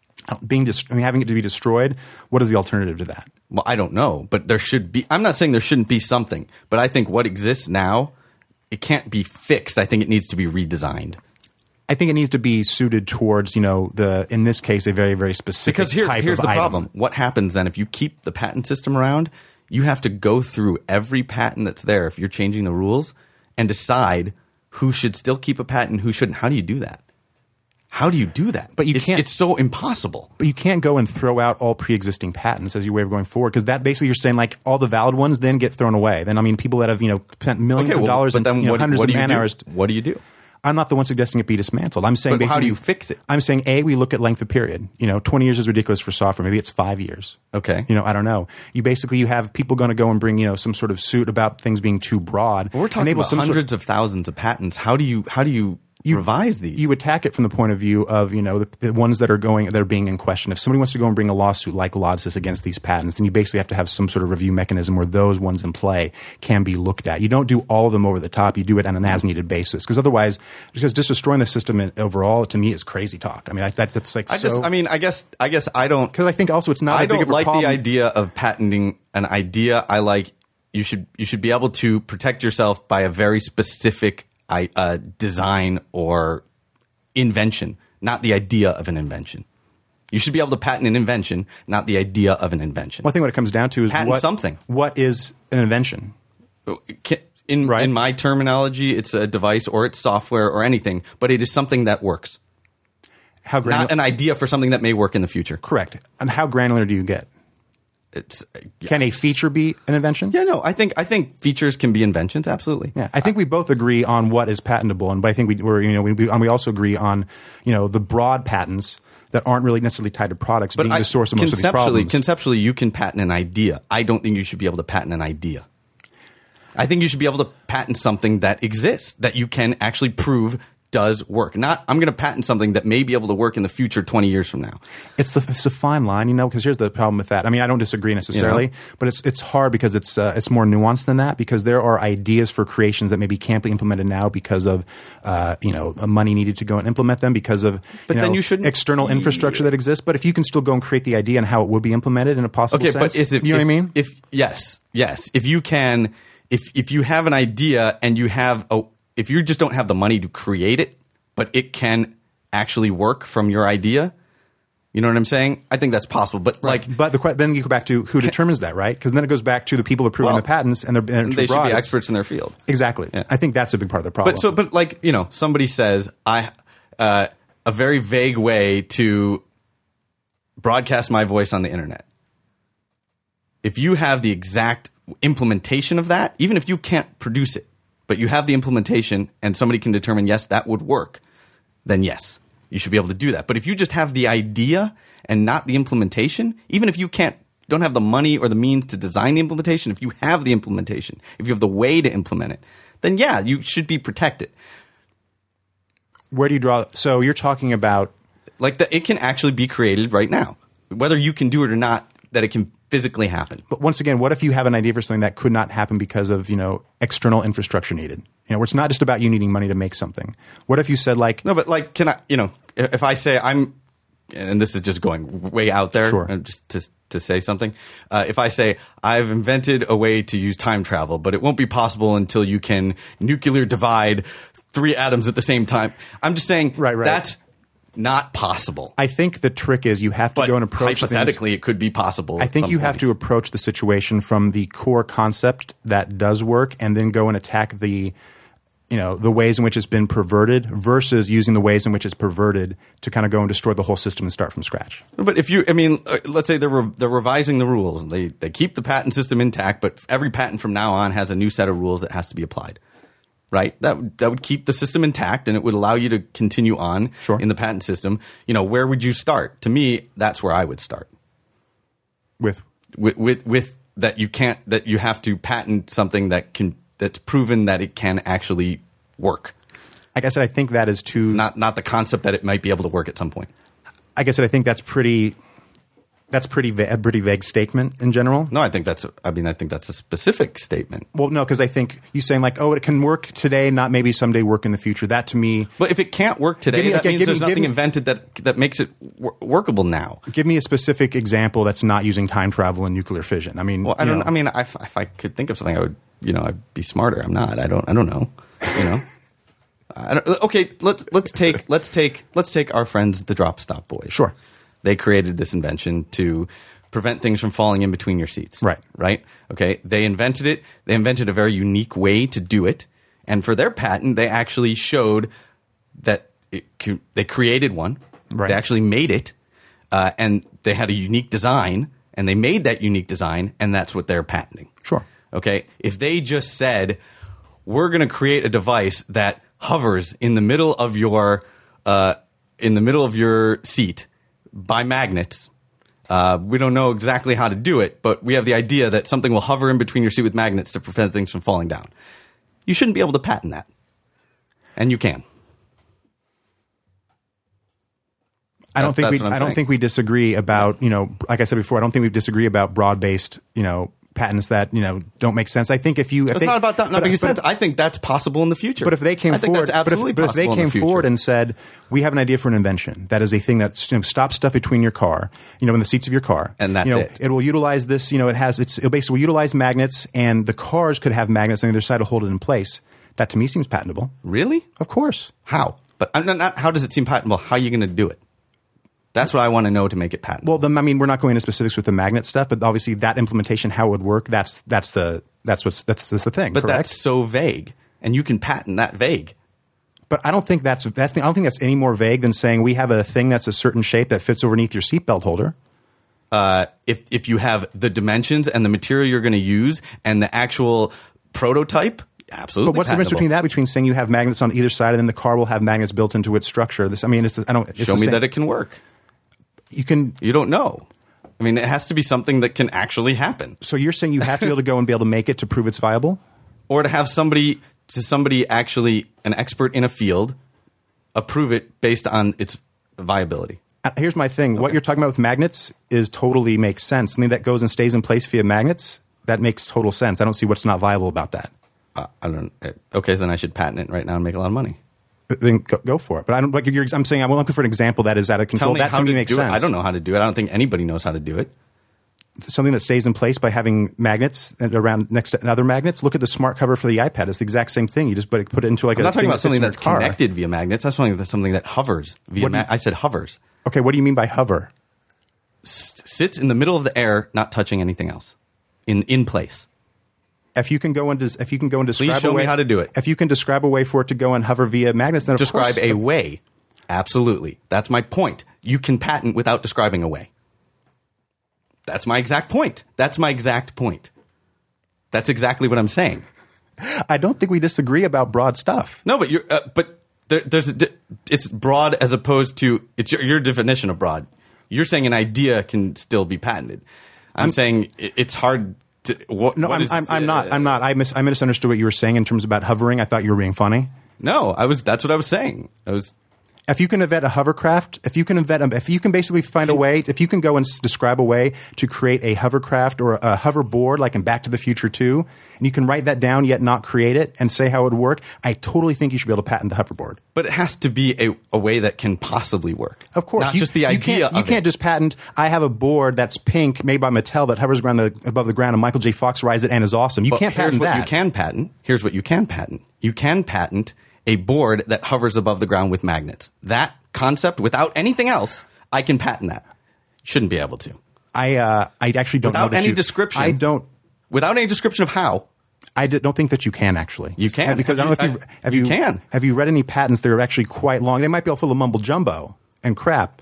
A: Having it to be destroyed, what is the alternative to that?
B: Well, I don't know, but there should be. I'm not saying there shouldn't be something, but I think what exists now, it can't be fixed. I think it needs to be redesigned.
A: I think it needs to be suited towards, in this case, a very, very specific type of item. Because
B: here's the problem. What happens then if you keep the patent system around? You have to go through every patent that's there if you're changing the rules and decide who should still keep a patent and who shouldn't. How do you do that? How do you do that?
A: But it's
B: so impossible.
A: But you can't go and throw out all pre-existing patents as your way of going forward because that basically you're saying like all the valid ones then get thrown away. Then people that have spent millions of dollars and hundreds of man hours.
B: What do you do?
A: I'm not the one suggesting it be dismantled. I'm saying
B: but how do you fix it?
A: I'm saying we look at length of period. 20 years is ridiculous for software. Maybe it's 5 years.
B: Okay.
A: I don't know. You have people going to go and bring some sort of suit about things being too broad.
B: Well, we're talking about hundreds of thousands of patents. How do you revise these?
A: You attack it from the point of view of the ones that are being in question. If somebody wants to go and bring a lawsuit like Lodsys against these patents, then you basically have to have some sort of review mechanism where those ones in play can be looked at. You don't do all of them over the top. You do it on an as-needed basis because otherwise, just destroying the system overall to me is crazy talk. That's like I
B: guess I don't
A: because I think also it's not.
B: I
A: a big
B: don't
A: of a
B: like
A: problem.
B: the idea of patenting an idea. I like you should be able to protect yourself by a very specific design or invention, not the idea of an invention. You should be able to patent an invention, not the idea of an invention.
A: Well, I think what it comes down to is
B: patent something.
A: What is an invention?
B: In my terminology, it's a device or it's software or anything, but it is something that works. Not an idea for something that may work in the future.
A: Correct. And how granular do you get? Can a feature be an invention?
B: Yeah, no. I think features can be inventions. Absolutely.
A: Yeah, I think we both agree on what is patentable, but I think we also agree on the broad patents that aren't really necessarily tied to products being the source of most of these problems.
B: Conceptually, you can patent an idea. I don't think you should be able to patent an idea. I think you should be able to patent something that exists that you can actually prove does work. Not I'm going to patent something that may be able to work in the future 20 years from now.
A: It's a fine line, because here's the problem with that. I don't disagree necessarily, but it's hard because it's more nuanced than that because there are ideas for creations that maybe can't be implemented now because of money needed to go and implement them because of
B: then you shouldn't
A: external infrastructure that exists. But if you can still go and create the idea and how it would be implemented in a possible sense,
B: but is it,
A: what I mean?
B: Yes. If you can, if you have an idea and you have if you just don't have the money to create it, but it can actually work from your idea, you know what I'm saying? I think that's possible. But
A: then you go back to who determines that, right? Because then it goes back to the people approving the patents, and
B: they should be experts in their field.
A: Exactly. Yeah. I think that's a big part of the problem.
B: But somebody says a very vague way to broadcast my voice on the internet. If you have the exact implementation of that, even if you can't produce it, but you have the implementation and somebody can determine, yes, that would work, then yes, you should be able to do that. But if you just have the idea and not the implementation, even if you don't have the money or the means to design the implementation, if you have the implementation, if you have the way to implement it, then yeah, you should be protected.
A: Where do you draw? So you're talking about
B: it can actually be created right now, whether you can do it or not, that it can physically happen.
A: But once again, what if you have an idea for something that could not happen because of external infrastructure needed? Where it's not just about you needing money to make something. What if you said no,
B: but can I? If I say I'm, and this is just going way out there,
A: sure.
B: Just to say something. If I say I've invented a way to use time travel, but it won't be possible until you can nuclear divide 3 atoms at the same time. I'm just saying
A: Right.
B: that's not possible.
A: I think the trick is you have to
B: But
A: go and approach
B: hypothetically, it could be possible.
A: I think you have to approach the situation from the core concept that does work, and then go and attack the ways in which it's been perverted versus using the ways in which it's perverted to kind of go and destroy the whole system and start from scratch.
B: But let's say they're revising the rules. They keep the patent system intact, but every patent from now on has a new set of rules that has to be applied. Right? That would keep the system intact, and it would allow you to continue on in the patent system. Where would you start? To me, that's where I would start. With that you have to patent something that's proven that it can actually work.
A: Like I said, I think that is too
B: not the concept that it might be able to work at some point.
A: Like I said, I think that's a pretty vague statement in general.
B: No, I think that's a specific statement.
A: Well, no, because I think you saying like, it can work today, not maybe someday work in the future. That to me,
B: but if it can't work today, that means there's nothing invented that makes it workable now.
A: Give me a specific example that's not using time travel and nuclear fission. I mean,
B: well, I don't. I mean, if I could think of something, I would. I'd be smarter. I'm not. I don't know. Okay, let's take our friends, the Drop Stop Boys.
A: Sure.
B: They created this invention to prevent things from falling in between your seats.
A: Right.
B: Right? Okay. They invented it. They invented a very unique way to do it. And for their patent, they actually showed that they created one.
A: Right.
B: They actually made it. And they had a unique design. And they made that unique design. And that's what they're patenting.
A: Sure.
B: Okay. If they just said, we're going to create a device that hovers in the middle of your seat by magnets. We don't know exactly how to do it, but we have the idea that something will hover in between your seat with magnets to prevent things from falling down. You shouldn't be able to patent that. And you can.
A: I don't think we disagree about, like I said before, I don't think we disagree about broad-based, patents that don't make sense. I think it's
B: not about that not making sense. I think that's possible in the future.
A: But if they came forward,
B: if
A: they came forward and said, "We have an idea for an invention that is a thing that stops stuff between your car, in the seats of your car,
B: and that's it.
A: It will utilize this. It basically utilize magnets, and the cars could have magnets on the other side to hold it in place." That to me seems patentable.
B: Really?
A: Of course.
B: How? But not how does it seem patentable? How are you going to do it? That's what I want to know to make it patentable.
A: Well, we're not going into specifics with the magnet stuff, but obviously that implementation, how it would work, that's the thing.
B: But
A: correct?
B: That's so vague, and you can patent that vague.
A: But I don't think that's any more vague than saying we have a thing that's a certain shape that fits underneath your seatbelt holder.
B: If you have the dimensions and the material you're going to use and the actual prototype. Absolutely.
A: But what's the difference between saying you have magnets on either side and then the car will have magnets built into its structure? Show me
B: that it can work. You don't know. I mean, it has to be something that can actually happen.
A: So you're saying you have to be able to go and be able to make it to prove it's viable?
B: Or to have somebody actually, an expert in a field, approve it based on its viability.
A: Here's my thing. Okay. What you're talking about with magnets totally makes sense. Something that goes and stays in place via magnets, that makes total sense. I don't see what's not viable about that.
B: Okay, then I should patent it right now and make a lot of money.
A: Then go for it. But I'm saying I'm looking for an example that is out of control. That to me makes sense.
B: I don't know how to do it. I don't think anybody knows how to do it.
A: Something that stays in place by having magnets around next to other magnets. Look at the smart cover for the iPad. It's the exact same thing. You just put it into
B: I'm not talking about something that's connected via magnets. That's something that hovers via I said hovers.
A: Okay, what do you mean by hover?
B: Sits in the middle of the air, not touching anything else, in place.
A: If you can go and describe
B: Please show me how to do it.
A: If you can describe a way for it to go and hover via magnets, then of
B: describe
A: course,
B: a way. Absolutely. That's my point. You can patent without describing a way. That's my exact point. That's exactly what I'm saying.
A: I don't think we disagree about broad stuff.
B: No, but it's broad as opposed to it's your definition of broad. You're saying an idea can still be patented. I'm saying it's hard.
A: I'm not. I misunderstood what you were saying in terms about hovering. I thought you were being funny.
B: No, that's what I was saying.
A: If you can invent a hovercraft, if you can basically find a way, if you can go and describe a way to create a hovercraft or a hoverboard like in Back to the Future 2, and you can write that down yet not create it and say how it would work, I totally think you should be able to patent the hoverboard.
B: But it has to be a way that can possibly work.
A: Of course.
B: Not just the idea of it.
A: You can't just patent, I have a board that's pink made by Mattel that hovers above the ground and Michael J. Fox rides it and is awesome. You can't patent that.
B: Here's what you can patent. You can patent a board that hovers above the ground with magnets. That concept, without anything else, I can patent that. Shouldn't be able to.
A: I actually don't know
B: Without
A: that
B: any description.
A: I don't.
B: Without any description of how.
A: Don't think that you can actually.
B: You can.
A: Because I don't know if you
B: can.
A: Have you read any patents that are actually quite long? They might be all full of mumble jumbo and crap.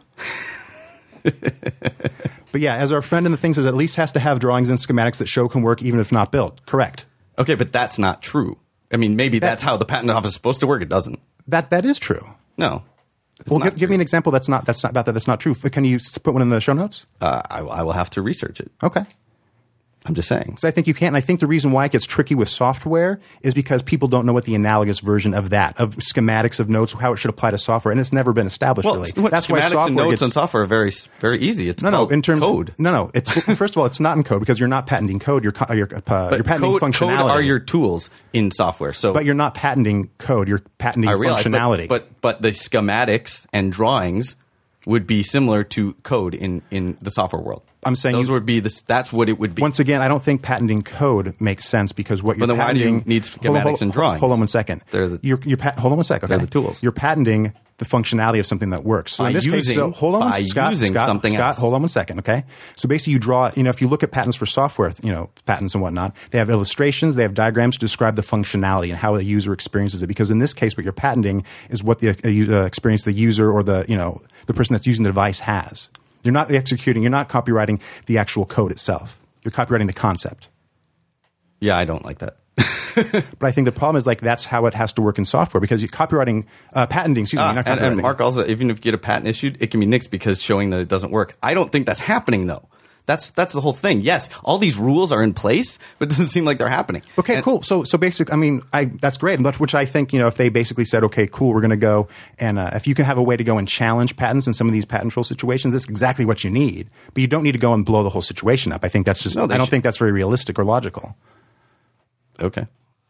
A: But yeah, as our friend in the thing says, at least has to have drawings and schematics that show can work even if not built. Correct.
B: Okay, but that's not true. I mean, maybe that's how the patent office is supposed to work. It doesn't.
A: That is true.
B: No.
A: Well, give me an example that's not true. Can you put one in the show notes?
B: I will have to research it.
A: Okay.
B: I'm just saying.
A: So I think you can't. And I think the reason why it gets tricky with software is because people don't know what the analogous version of schematics of notes, how it should apply to software, and it's never been established really.
B: That's why software and notes on software are very, very easy. It's called code.
A: No. It's first of all, it's not in code because you're not patenting code. You're patenting functionality.
B: Code are your tools in software.
A: But you're not patenting code. You're patenting functionality.
B: But the schematics and drawings would be similar to code in the software world.
A: I'm saying
B: that's what it would be.
A: Once again, I don't think patenting code makes sense because what you're patenting.
B: But then why do you need schematics and drawings?
A: Hold on one second.
B: Hold
A: on one second. Okay?
B: They're the tools.
A: You're patenting the functionality of something that works. So in this case, hold on, Scott, hold on one second. Okay. So basically, you draw. If you look at patents for software, patents and whatnot, they have illustrations, they have diagrams to describe the functionality and how the user experiences it. Because in this case, what you're patenting is what the experience the user or the person that's using the device has. You're not copywriting the actual code itself. You're copywriting the concept.
B: Yeah, I don't like that.
A: But I think the problem is that's how it has to work in software because you're copywriting, patenting, not copywriting.
B: And Mark, also, even if you get a patent issued, it can be nixed because showing that it doesn't work. I don't think that's happening though. That's the whole thing. Yes, all these rules are in place, but it doesn't seem like they're happening.
A: Okay, cool. So basically, that's great. Which I think, if they basically said, okay, cool, we're going to go and if you can have a way to go and challenge patents in some of these patent troll situations, that's exactly what you need. But you don't need to go and blow the whole situation up. I think that's just. I don't think that's very realistic or logical.
B: Okay.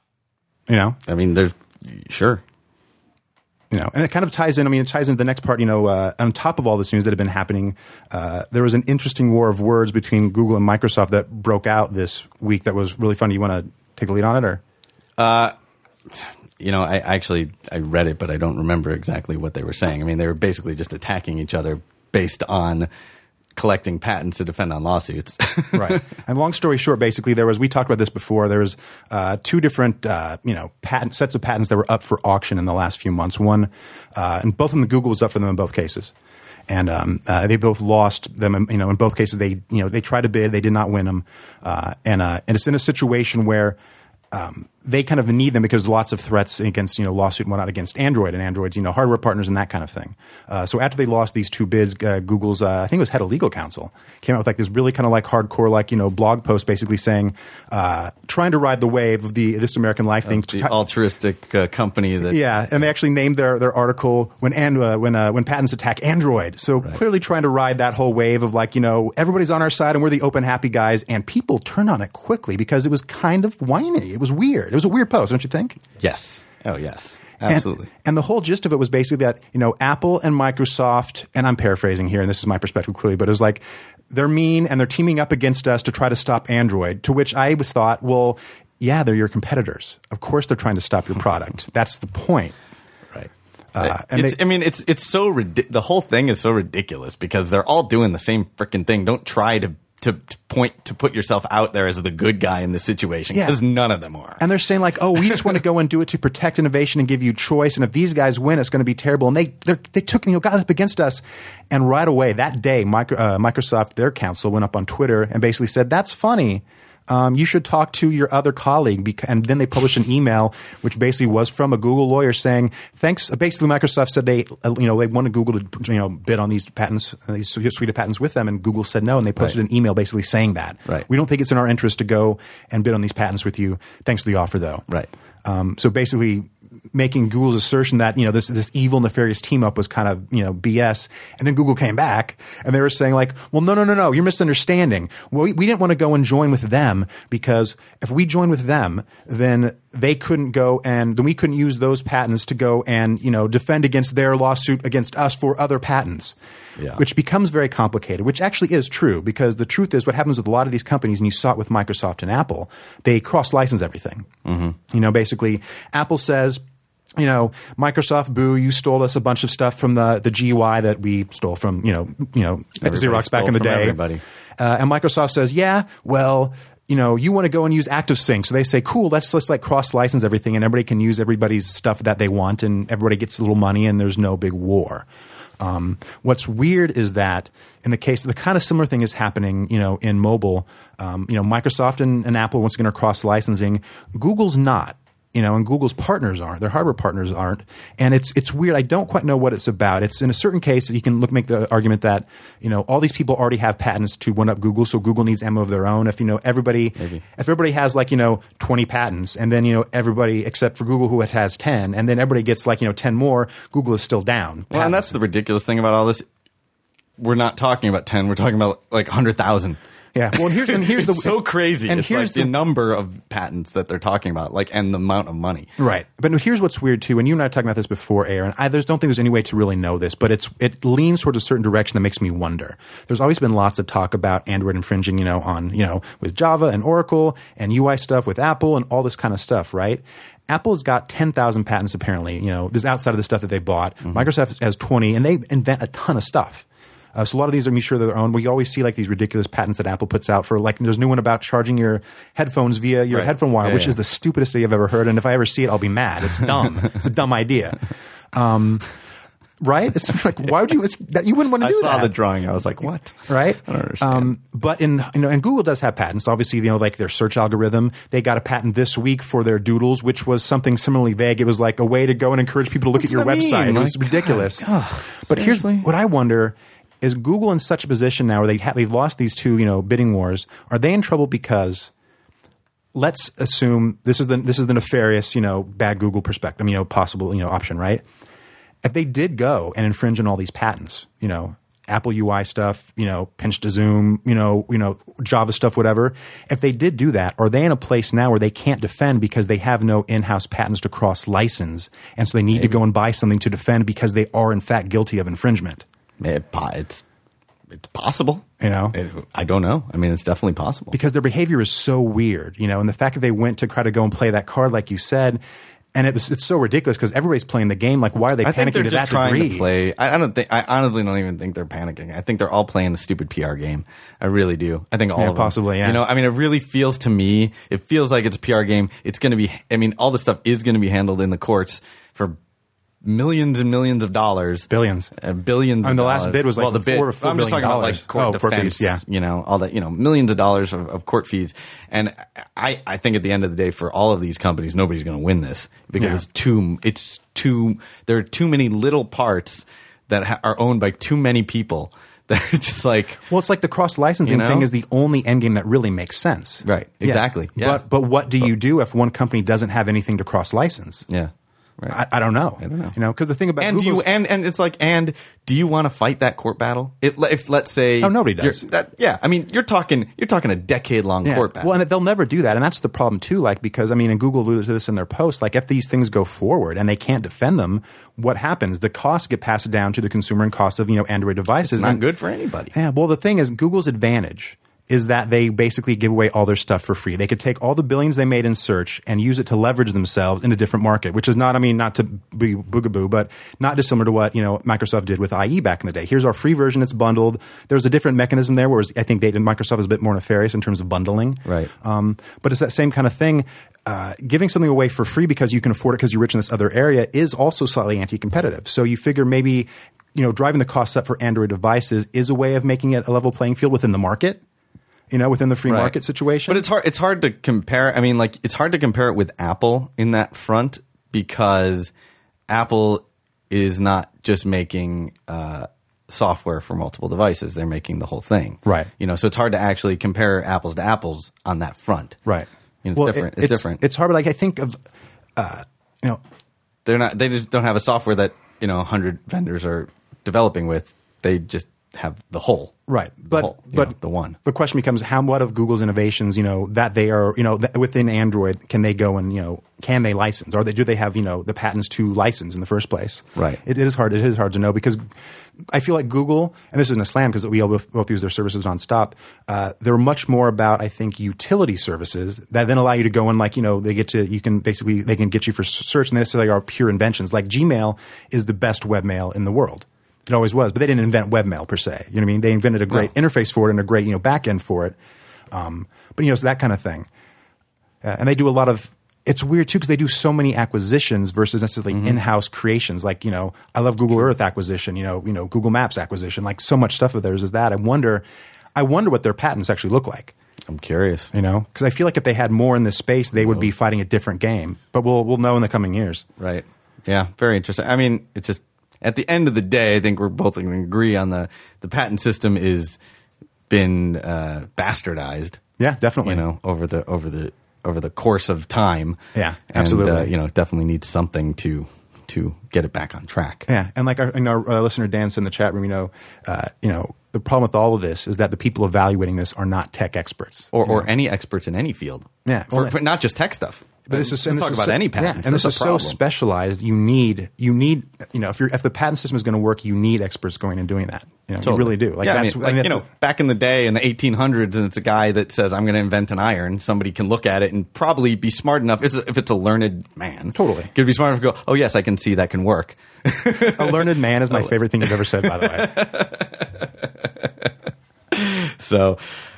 A: There's
B: sure.
A: And it kind of ties in. It ties into the next part. On top of all this news that had been happening, there was an interesting war of words between Google and Microsoft that broke out this week. That was really funny. You want to take the lead on it, or?
B: I read it, but I don't remember exactly what they were saying. They were basically just attacking each other based on collecting patents to defend on lawsuits.
A: Right. And long story short, basically, we talked about this before. There was two different, sets of patents that were up for auction in the last few months. One, and both of them, Google was up for them in both cases. And they both lost them. In both cases, they tried to bid, they did not win them. And it's in a situation where they kind of need them because there's lots of threats against, lawsuit and whatnot against Android and Android's, hardware partners and that kind of thing. So after they lost these two bids, Google's, I think it was head of legal counsel, came out with this really kind of hardcore, blog post basically saying, trying to ride the wave of this American Life thing.
B: The altruistic company that.
A: Yeah. And they actually named their article when patents attack Android. So clearly trying to ride that whole wave of everybody's on our side and we're the open, happy guys. And people turned on it quickly because it was kind of whiny. It was weird. It was a weird post, don't you think?
B: Yes. Oh, yes. Absolutely.
A: And the whole gist of it was basically that, Apple and Microsoft, and I'm paraphrasing here, and this is my perspective clearly, but it was like, they're mean and they're teaming up against us to try to stop Android, to which I thought, well, yeah, they're your competitors. Of course they're trying to stop your product. That's the point.
B: Right. It's so the whole thing is so ridiculous because they're all doing the same freaking thing. Don't try to put yourself out there as the good guy in this situation because none of them are.
A: And they're saying we just want to go and do it to protect innovation and give you choice. And if these guys win, it's going to be terrible. And they took got up against us. And right away that day, Microsoft, their counsel, went up on Twitter and basically said, "That's funny. You should talk to your other colleague." And then they published an email, which basically was from a Google lawyer saying, thanks. Basically, Microsoft said they wanted Google to, bid on these patents, these suite of patents with them. And Google said no. And they posted an email basically saying that.
B: Right.
A: We don't think it's in our interest to go and bid on these patents with you. Thanks for the offer, though.
B: Right.
A: So basically, making Google's assertion that this evil, nefarious team up was kind of BS, and then Google came back and they were saying well, no, you're misunderstanding. Well, we didn't want to go and join with them because if we joined with them, then they couldn't go and then we couldn't use those patents to go and defend against their lawsuit against us for other patents.
B: Yeah.
A: Which becomes very complicated, which actually is true because the truth is what happens with a lot of these companies, and you saw it with Microsoft and Apple, they cross-license everything.
B: Mm-hmm.
A: Basically, Apple says, you know, Microsoft, boo, you stole us a bunch of stuff from the GUI that we stole from, you know, Xerox back in the day.
B: Everybody.
A: And Microsoft says, yeah, well, you know, you want to go and use ActiveSync. So they say, cool, let's like cross-license everything and everybody can use everybody's stuff that they want and everybody gets a little money and there's no big war. What's weird is that in the case, the kind of similar thing is happening, you know, in mobile. You know, Microsoft and Apple once again are cross-licensing. Google's not. You know, and Google's partners aren't. Their hardware partners aren't. And it's weird. I don't quite know what it's about. It's in a certain case, you can make the argument that, you know, all these people already have patents to one up Google, so Google needs ammo of their own. If, you know, if everybody has like, you know, 20 patents and then, you know, everybody except for Google who has 10 and then everybody gets like, you know, 10 more, Google is still down.
B: Well, and that's the ridiculous thing about all this. We're not talking about 10. We're talking about like 100,000.
A: Yeah. Well, and here's
B: it's so crazy.
A: And
B: it's
A: here's
B: like the number of patents that they're talking about, like, and the amount of money.
A: Right. But here's what's weird too. And you and I were talking about this before, Aaron. I don't think there's any way to really know this, but it leans towards a certain direction that makes me wonder. There's always been lots of talk about Android infringing, you know, on, you know, with Java and Oracle and UI stuff with Apple and all this kind of stuff, right? Apple's got 10,000 patents apparently. You know, this is outside of the stuff that they bought. Mm-hmm. Microsoft has 20, and they invent a ton of stuff. So a lot of these are, I'm sure, they're their own. We always see like these ridiculous patents that Apple puts out for, like, there's a new one about charging your headphones via your headphone wire, which is the stupidest thing I've ever heard. And if I ever see it, I'll be mad. It's dumb. It's a dumb idea. Right? It's like, why would you? You wouldn't want to do that.
B: I saw the drawing. I was like, what?
A: Right?
B: I don't understand.
A: But and Google does have patents. Obviously, you know, like their search algorithm. They got a patent this week for their Doodles, which was something similarly vague. It was like a way to go and encourage people to look at your website. It was ridiculous. But here's what I wonder. Is Google in such a position now where they've lost these two, you know, bidding wars? Are they in trouble because, let's assume this is the nefarious, you know, bad Google perspective, you know, possible, you know, option, right? If they did go and infringe on all these patents, you know, Apple UI stuff, you know, pinch to zoom, you know, Java stuff, whatever. If they did do that, are they in a place now where they can't defend because they have no in-house patents to cross-license, and so they need to go and buy something to defend because they are in fact guilty of infringement?
B: It's possible.
A: You know?
B: I don't know. I mean, it's definitely possible.
A: Because their behavior is so weird, you know, and the fact that they went to try to go and play that card, like you said, and it's so ridiculous because everybody's playing the game. Like, why are they panicking to that degree?
B: To play. I honestly don't even think they're panicking. I think they're all playing a stupid PR game. I really do. I think all of them.
A: Possibly, yeah.
B: You know, I mean, it really feels to me, it feels like it's a PR game. It's going to be, I mean, all this stuff is going to be handled in the courts for millions and millions of dollars,
A: billions.
B: Billions.
A: I mean, the last bid was like
B: the bid.
A: $4
B: I'm just talking about like court defense,
A: fees, yeah.
B: You know, all that, you know, millions of dollars of court fees. And I think at the end of the day, for all of these companies, nobody's going to win this because there are too many little parts that are owned by too many people. That it's just like,
A: well, it's like the cross licensing thing is the only end game that really makes sense.
B: Right. Exactly.
A: Yeah. But what do you do if one company doesn't have anything to cross license?
B: Yeah. Right.
A: I don't know.
B: I don't know.
A: You know, because the thing about
B: and
A: Google's,
B: and it's like, and do you want to fight that court battle? If let's say,
A: nobody does.
B: I mean, you're talking a decade-long court battle.
A: Well, and they'll never do that, and that's the problem too. Like, because I mean, and Google alluded to this in their post. Like, if these things go forward and they can't defend them, what happens? The costs get passed down to the consumer and cost of, you know, Android devices.
B: It's not good for anybody.
A: Yeah. Well, the thing is, Google's advantage is that they basically give away all their stuff for free. They could take all the billions they made in search and use it to leverage themselves in a different market, which is not, I mean, not to be boogaboo, but not dissimilar to what, you know, Microsoft did with IE back in the day. Here's our free version. It's bundled. There's a different mechanism there, whereas I think Microsoft is a bit more nefarious in terms of bundling.
B: Right.
A: But it's that same kind of thing. Giving something away for free because you can afford it because you're rich in this other area is also slightly anti-competitive. So you figure maybe, you know, driving the costs up for Android devices is a way of making it a level playing field within the market. You know, within the free market situation.
B: But it's hard to compare. I mean, like, it's hard to compare it with Apple in that front because Apple is not just making software for multiple devices. They're making the whole thing.
A: Right.
B: You know, so it's hard to actually compare apples to apples on that front.
A: Right.
B: You know, it's different. It's different.
A: It's hard, but like, I think of, you know.
B: They just don't have a software that, you know, 100 vendors are developing with. They just have the whole.
A: Right. But
B: the one.
A: The question becomes what of Google's innovations, that they are, within Android, can they go and, can they license? Or do they have, the patents to license in the first place?
B: Right.
A: It is hard to know because I feel like Google, and this isn't a slam because we all both use their services nonstop, they're much more about, I think, utility services that then allow you to go and they can get you for search, and they necessarily are pure inventions. Like Gmail is the best webmail in the world. It always was, but they didn't invent webmail per se. You know what I mean? They invented a great interface for it and a great back end for it. But so that kind of thing, and they do a lot of. It's weird too because they do so many acquisitions versus necessarily in-house creations. Like I love Google Earth acquisition. Google Maps acquisition. Like so much stuff of theirs is that. I wonder what their patents actually look like.
B: I'm curious.
A: Because I feel like if they had more in this space, they would be fighting a different game. But we'll know in the coming years.
B: Right. Yeah. Very interesting. I mean, it's just. At the end of the day, I think we're both going to agree on the patent system is been bastardized.
A: Yeah, definitely.
B: Over the course of time.
A: Yeah, absolutely.
B: And, definitely needs something to get it back on track.
A: Yeah, and like our listener Dan said in the chat room, the problem with all of this is that the people evaluating this are not tech experts
B: or any experts in any field.
A: Yeah,
B: for not just tech stuff.
A: But
B: let's talk about any patents.
A: Yeah, and this is so specialized. You need if the patent system is going to work, you need experts going and doing that.
B: Totally.
A: You really do.
B: Back in the day in the 1800s, and it's a guy that says, "I'm going to invent an iron." Somebody can look at it and probably be smart enough. If it's a learned man,
A: totally
B: could be smart enough to go, "Oh yes, I can see that can work."
A: A learned man is my favorite thing you've ever said, by the
B: way. So,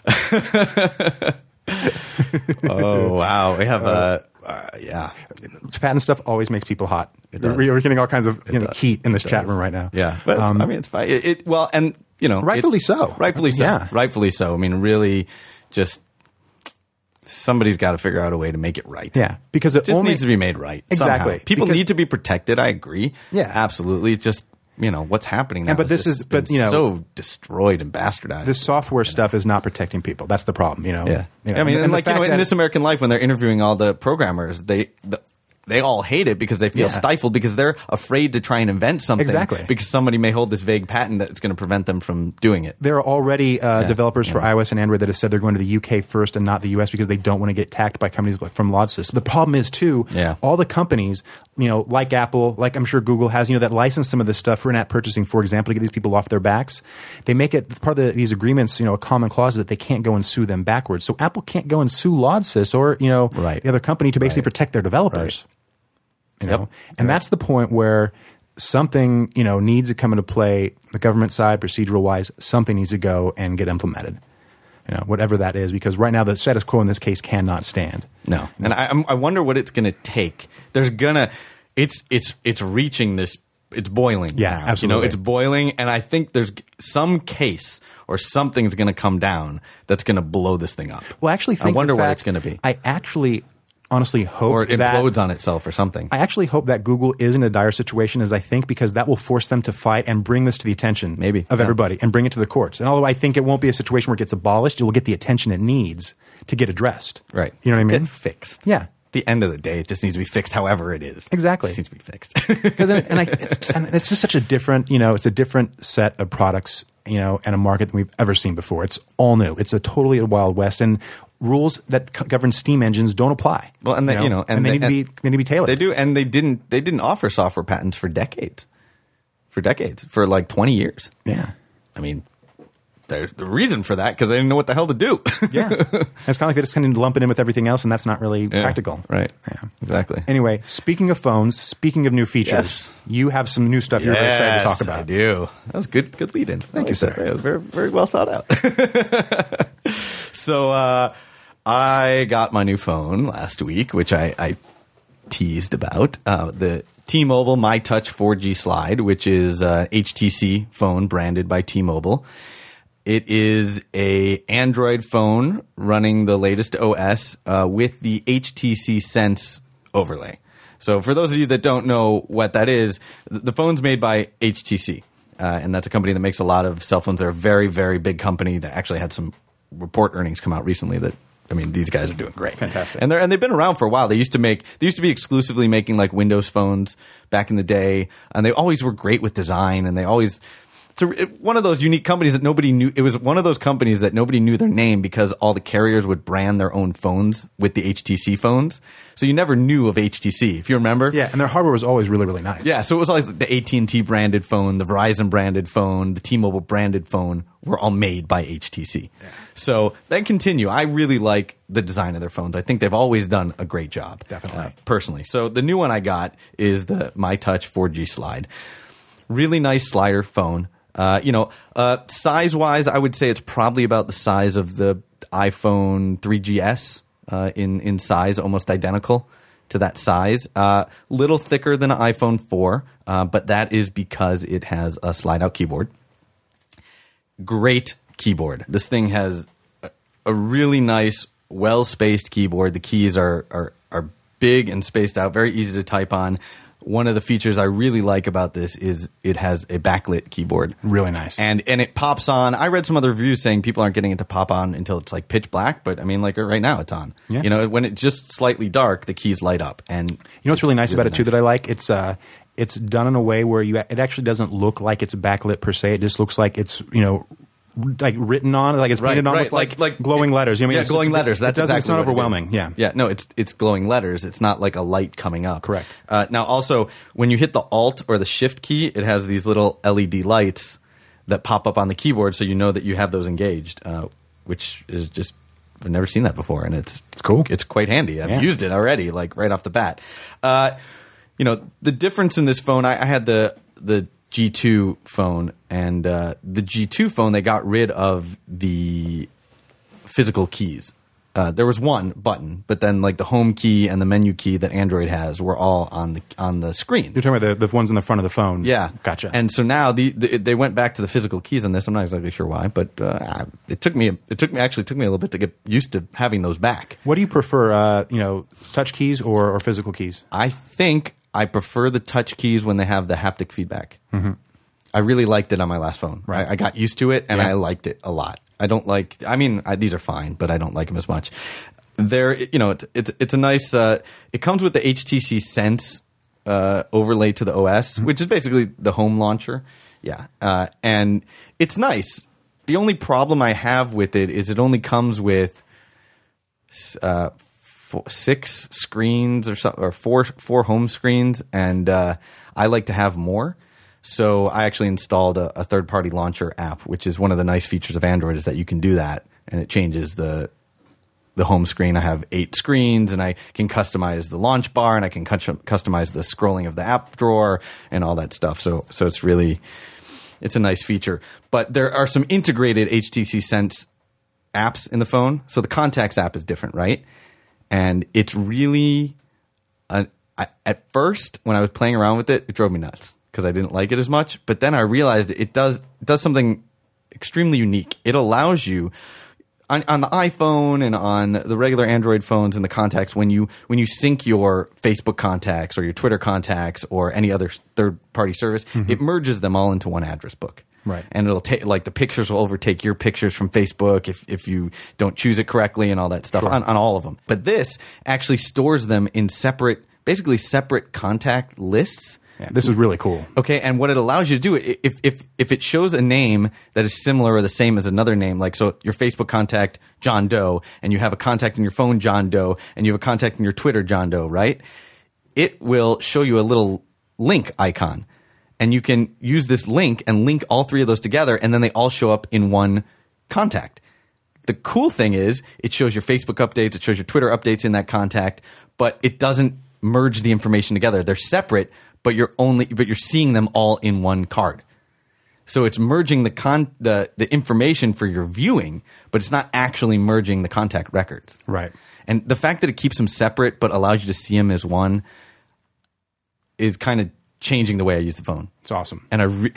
B: oh wow, we have
A: patent stuff always makes people hot. We're getting all kinds of heat in this chat room right now.
B: Yeah, but it's fine. Rightfully
A: so.
B: Rightfully so.
A: Yeah.
B: Rightfully so. I mean, really, just somebody's got to figure out a way to make it right.
A: Yeah, because it
B: just needs to be made right.
A: Exactly.
B: Somehow. People need to be protected. I agree.
A: Yeah,
B: absolutely. Just what's happening now.
A: But
B: so destroyed and bastardized.
A: This software stuff is not protecting people. That's the problem.
B: Yeah. I mean, and in This American Life, when they're interviewing all the programmers, they all hate it because they feel stifled because they're afraid to try and invent something.
A: Exactly.
B: Because somebody may hold this vague patent that's going to prevent them from doing it.
A: There are already developers for iOS and Android that have said they're going to the UK first and not the US because they don't want to get attacked by companies from Lodsys. The problem is, too, all the companies, like Apple, like I'm sure Google has, that license some of this stuff for in-app purchasing, for example, to get these people off their backs. They make it part of these agreements, a common clause that they can't go and sue them backwards. So Apple can't go and sue Lodsys or, the other company to basically protect their developers.
B: Right.
A: And that's the point where something, needs to come into play, the government side, procedural wise, something needs to go and get implemented. Whatever that is, because right now the status quo in this case cannot stand.
B: No. And I wonder what it's going to take. It's reaching this, it's boiling.
A: Yeah,
B: now.
A: absolutely.
B: It's boiling, and I think there's some case or something's going to come down that's going to blow this thing up.
A: Well, I actually think
B: I wonder what it's going to be.
A: I actually honestly hope
B: or it implodes on itself or something.
A: I actually hope that Google is in a dire situation, as I think, because that will force them to fight and bring this to the attention of everybody and bring it to the courts. And although I think it won't be a situation where it gets abolished, it will get the attention it needs to get addressed.
B: Right.
A: You know what I mean?
B: Get fixed.
A: Yeah.
B: At the end of the day, it just needs to be fixed however it is.
A: Exactly.
B: It needs to be fixed.
A: It's just such a different, it's a different set of products, and a market than we've ever seen before. It's all new. It's a totally Wild West. And rules that govern steam engines don't apply.
B: Well, and they
A: need to be tailored.
B: They do, and they didn't offer software patents for decades. For like 20 years.
A: Yeah.
B: I mean, there's the reason for that because they didn't know what the hell to do.
A: Yeah. It's kind of like they just kind of lump it in with everything else, and that's not really practical.
B: Right.
A: Yeah.
B: Exactly.
A: Anyway, speaking of phones, speaking of new features, you have some new stuff you're very excited to talk about.
B: I do. That was good lead in.
A: Thank you, sir.
B: It was very, very well thought out. So, I got my new phone last week, which I teased about. The T-Mobile MyTouch 4G Slide, which is an HTC phone branded by T-Mobile. It is a Android phone running the latest OS with the HTC Sense overlay. So for those of you that don't know what that is, the phone's made by HTC. And that's a company that makes a lot of cell phones. They're a very, very big company that actually had some report earnings come out recently that, I mean, these guys are doing great.
A: Fantastic.
B: And they've been around for a while. They used to be exclusively making like Windows phones back in the day, and they always were great with design, and they always one of those unique companies that nobody knew. It was one of those companies that nobody knew their name because all the carriers would brand their own phones with the HTC phones. So you never knew of HTC, if you remember.
A: Yeah, and their hardware was always really, really nice.
B: Yeah, so it was always the AT&T branded phone, the Verizon branded phone, the T-Mobile branded phone were all made by HTC. Yeah. So they continue. I really like the design of their phones. I think they've always done a great job.
A: Definitely.
B: Personally. So the new one I got is the MyTouch 4G Slide. Really nice slider phone. Size-wise, I would say it's probably about the size of the iPhone 3GS in size, almost identical to that size. Little thicker than an iPhone 4, but that is because it has a slide-out keyboard. Great keyboard. This thing has a really nice, well-spaced keyboard. The keys are big and spaced out, very easy to type on. One of the features I really like about this is it has a backlit keyboard.
A: Really nice.
B: And it pops on. I read some other reviews saying people aren't getting it to pop on until it's like pitch black, but I mean, like right now it's on.
A: Yeah.
B: When it's just slightly dark, the keys light up. And
A: you know what's really nice about it too that I like? It's done in a way where it actually doesn't look like it's backlit per se. It just looks like it's, like written on, like it's painted on with like glowing letters. You know what I mean?
B: Glowing letters. That's exactly
A: it's not overwhelming.
B: Yeah. No, it's glowing letters. It's not like a light coming up.
A: Correct.
B: Now, also, when you hit the Alt or the Shift key, it has these little LED lights that pop up on the keyboard, so you know that you have those engaged, which is just I've never seen that before, and it's
A: cool.
B: It's quite handy. I've used it already, like right off the bat. The difference in this phone, I had the G2 phone, and the G2 phone, they got rid of the physical keys. There was one button, but then like the home key and the menu key that Android has were all on the screen.
A: You're talking about the ones in the front of the phone.
B: Yeah.
A: Gotcha.
B: And so now they went back to the physical keys on this. I'm not exactly sure why, but it took me a little bit to get used to having those back.
A: What do you prefer, touch keys or physical keys?
B: I think I prefer the touch keys when they have the haptic feedback. Mm-hmm. I really liked it on my last phone.
A: Right.
B: I got used to it, and I liked it a lot. I don't like. I mean, these are fine, but I don't like them as much. It's a nice. It comes with the HTC Sense overlay to the OS, which is basically the home launcher. Yeah, and it's nice. The only problem I have with it is it only comes with 6 screens or four home screens, and I like to have more. So I actually installed a third-party launcher app, which is one of the nice features of Android is that you can do that, and it changes the home screen. I have 8 screens, and I can customize the launch bar, and I can customize the scrolling of the app drawer and all that stuff. So it's a nice feature. But there are some integrated HTC Sense apps in the phone. So the Contacts app is different, right? And it's really at first when I was playing around with it, it drove me nuts because I didn't like it as much. But then I realized it does something extremely unique. It allows you on the iPhone and on the regular Android phones and the contacts, when you sync your Facebook contacts or your Twitter contacts or any other third-party service, it merges them all into one address book.
A: Right.
B: And it'll take, like, the pictures will overtake your pictures from Facebook if you don't choose it correctly and all that stuff on all of them. But this actually stores them in basically separate contact lists.
A: Yeah, this is really cool.
B: Okay, and what it allows you to do, if it shows a name that is similar or the same as another name, like so your Facebook contact, John Doe, and you have a contact in your phone, John Doe, and you have a contact in your Twitter, John Doe, right? It will show you a little link icon. And you can use this link and link all 3 of those together, and then they all show up in one contact. The cool thing is it shows your Facebook updates, it shows your Twitter updates in that contact, but it doesn't merge the information together. They're separate, but you're seeing them all in one card. So it's merging the information for your viewing, but it's not actually merging the contact records.
A: Right.
B: And the fact that it keeps them separate but allows you to see them as one is kind of changing the way I use the phone.
A: It's awesome.
B: And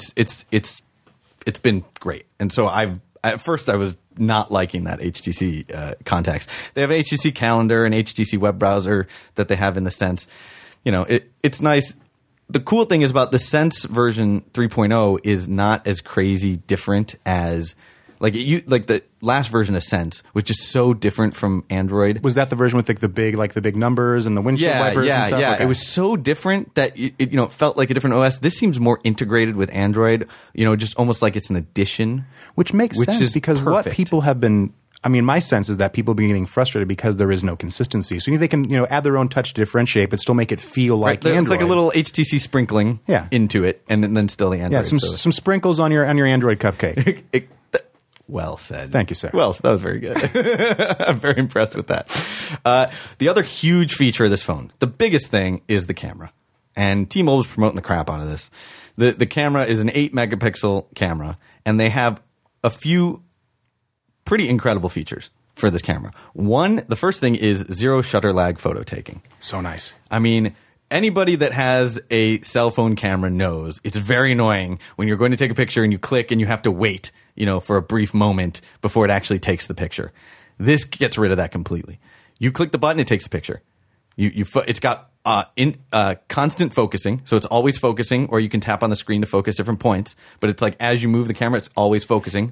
B: it's been great. And so at first I was not liking that HTC contacts. They have HTC Calendar and HTC web browser that they have in the Sense. It's nice. The cool thing is about the Sense version 3.0 is not as crazy different as Like the last version of Sense was just so different from Android.
A: Was that the version with the big numbers and the windshield wipers and stuff?
B: Yeah.
A: Okay.
B: It was so different that it felt like a different OS. This seems more integrated with Android. Just almost like it's an addition,
A: which makes sense
B: is
A: because
B: perfect.
A: what people have been. I mean, my sense is that people have been getting frustrated because there is no consistency. So they can add their own touch to differentiate, but still make it feel like Android.
B: It's like a little HTC sprinkling into it, and then still the Android.
A: Yeah, some sprinkles on your Android cupcake.
B: Well said.
A: Thank you, sir.
B: Well, that was very good. I'm very impressed with that. The other huge feature of this phone, the biggest thing, is the camera. And T-Mobile's promoting the crap out of this. The camera is an 8-megapixel camera, and they have a few pretty incredible features for this camera. One, the first thing is zero shutter lag photo taking.
A: So nice.
B: I mean, anybody that has a cell phone camera knows it's very annoying when you're going to take a picture and you click and you have to wait, for a brief moment before it actually takes the picture. This gets rid of that completely. You click the button, it takes the picture. It's got constant focusing, so it's always focusing, or you can tap on the screen to focus different points. But it's like as you move the camera, it's always focusing.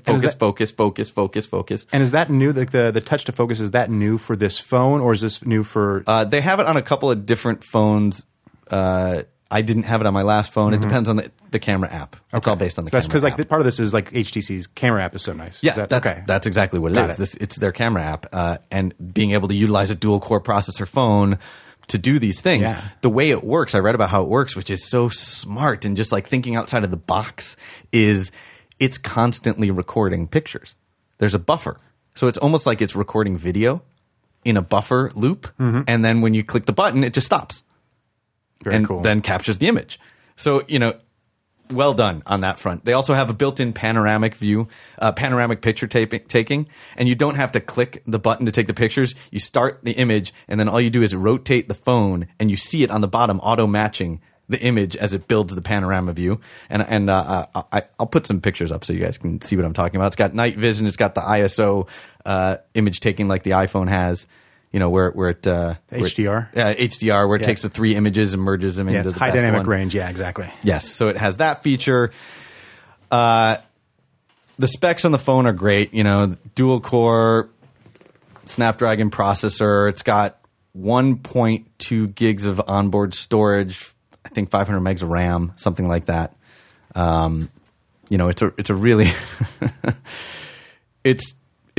B: Focus.
A: And is that new? The touch to focus, is that new for this phone, or is this new for?
B: They have it on a couple of different phones. I didn't have it on my last phone. It depends on the camera app. It's all based on the camera app.
A: That's because part of this is like HTC's camera app is so nice.
B: Yeah, that's exactly what it is. It's their camera app, and being able to utilize a dual core processor phone to do these things.
A: Yeah.
B: The way it works, I read about how it works, which is so smart and just like thinking outside of the box, is it's constantly recording pictures. There's a buffer. So it's almost like it's recording video in a buffer loop, and then when you click the button, it just stops.
A: Very cool.
B: Then captures the image. So, well done on that front. They also have a built-in panoramic view, panoramic picture taking, and you don't have to click the button to take the pictures. You start the image, and then all you do is rotate the phone, and you see it on the bottom auto-matching the image as it builds the panorama view. And I'll put some pictures up so you guys can see what I'm talking about. It's got night vision. It's got the ISO image taking like the iPhone has. Where it
A: HDR?
B: HDR, where it takes the 3 images and merges them into the
A: high
B: best
A: dynamic
B: one.
A: range. Yeah, exactly.
B: Yes, so it has that feature. The specs on the phone are great. Dual core Snapdragon processor. It's got 1.2 gigs of onboard storage. I think 500 megs of RAM, something like that. It's a really it's.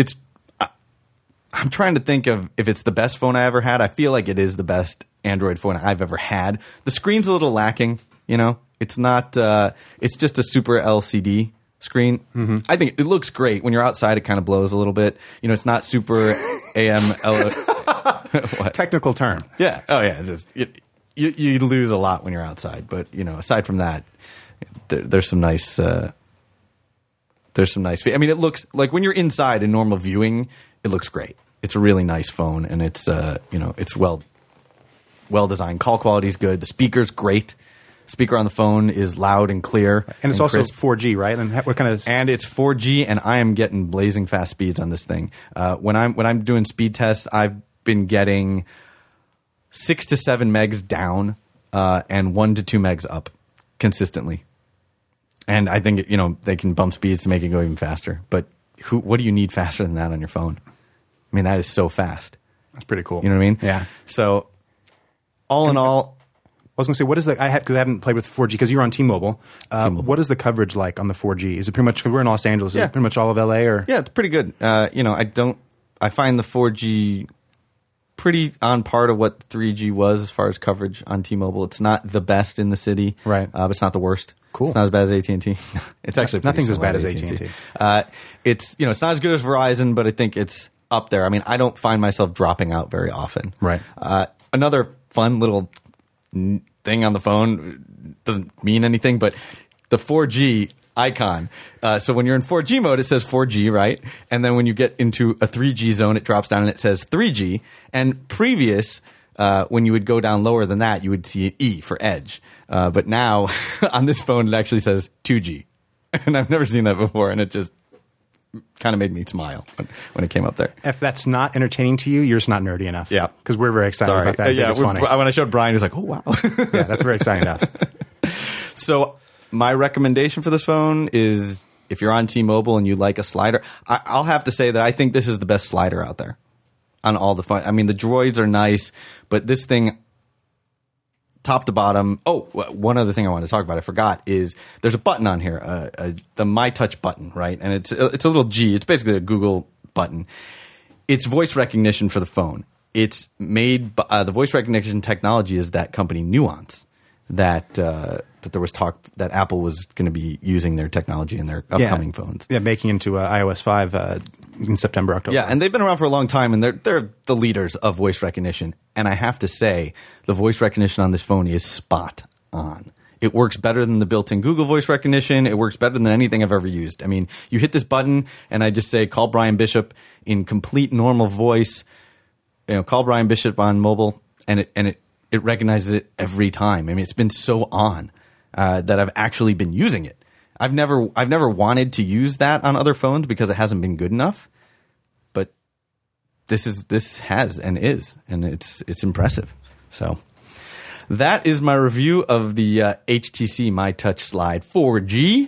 B: I'm trying to think of if it's the best phone I ever had. I feel like it is the best Android phone I've ever had. The screen's a little lacking, It's not it's just a super LCD screen. I think it looks great. When you're outside, it kind of blows a little bit. It's not super AMOLED.
A: Technical term.
B: Yeah. Oh, yeah. It's just, you lose a lot when you're outside. But, aside from that, there's some nice I mean, it looks like when you're inside in normal viewing, it looks great. It's a really nice phone, and it's it's well designed. Call quality is good. The speaker's great. Speaker on the phone is loud and clear,
A: and it's also
B: crisp.
A: 4G, right? And what kind of?
B: And it's 4G, and I am getting blazing fast speeds on this thing. When I'm doing speed tests, I've been getting 6 to 7 megs down, and 1 to 2 megs up consistently. And I think they can bump speeds to make it go even faster. But what do you need faster than that on your phone? I mean, that is so fast.
A: That's pretty cool.
B: You know what I mean?
A: Yeah.
B: So, all in all,
A: I was going to say, what is because I haven't played with 4G because you're on T-Mobile. What is the coverage like on the 4G? Is it pretty much? We're in Los Angeles. Is it pretty much all of LA? Or
B: yeah, it's pretty good. I find the 4G pretty on par to what 3G was as far as coverage on T-Mobile. It's not the best in the city,
A: right?
B: But it's not the worst.
A: Cool.
B: It's not as bad as AT&T. It's actually
A: nothing's as bad as
B: AT&T.
A: AT&T.
B: It's it's not as good as Verizon, but I think it's up there. I mean, I don't find myself dropping out very often.
A: Right.
B: Another fun little thing on the phone, doesn't mean anything, but the 4G icon. So when you're in 4G mode, it says 4G, right? And then when you get into a 3G zone, it drops down and it says 3G. And previous, when you would go down lower than that, you would see an E for edge. But now on this phone, it actually says 2G. And I've never seen that before. And it just kind of made me smile when it came up there.
A: If that's not entertaining to you, you're just not nerdy enough.
B: Yeah.
A: Because we're very excited about that.
B: Yeah,
A: it's funny.
B: When I showed Brian, he was like, oh, wow.
A: Yeah, that's very exciting to us.
B: So my recommendation for this phone is if you're on T-Mobile and you like a slider, I'll have to say that I think this is the best slider out there on all the phone. I mean, the droids are nice, but this thing, top to bottom. Oh, one other thing I wanted to talk about, I forgot, is there's a button on here, the My Touch button, right? And it's a little G. It's basically a Google button. It's voice recognition for the phone. It's made by, the voice recognition technology is that company Nuance that there was talk that Apple was going to be using their technology in their upcoming phones.
A: Yeah, making into iOS 5 in September, October.
B: Yeah, and they've been around for a long time, and they're the leaders of voice recognition. And I have to say, the voice recognition on this phone is spot on. It works better than the built-in Google voice recognition. It works better than anything I've ever used. I mean, you hit this button, and I just say, call Brian Bishop in complete normal voice. Call Brian Bishop on mobile, and it recognizes it every time. I mean, it's been so on that I've actually been using it. I've never wanted to use that on other phones because it hasn't been good enough. But this has and is, and it's impressive. So that is my review of the HTC My Touch Slide 4G.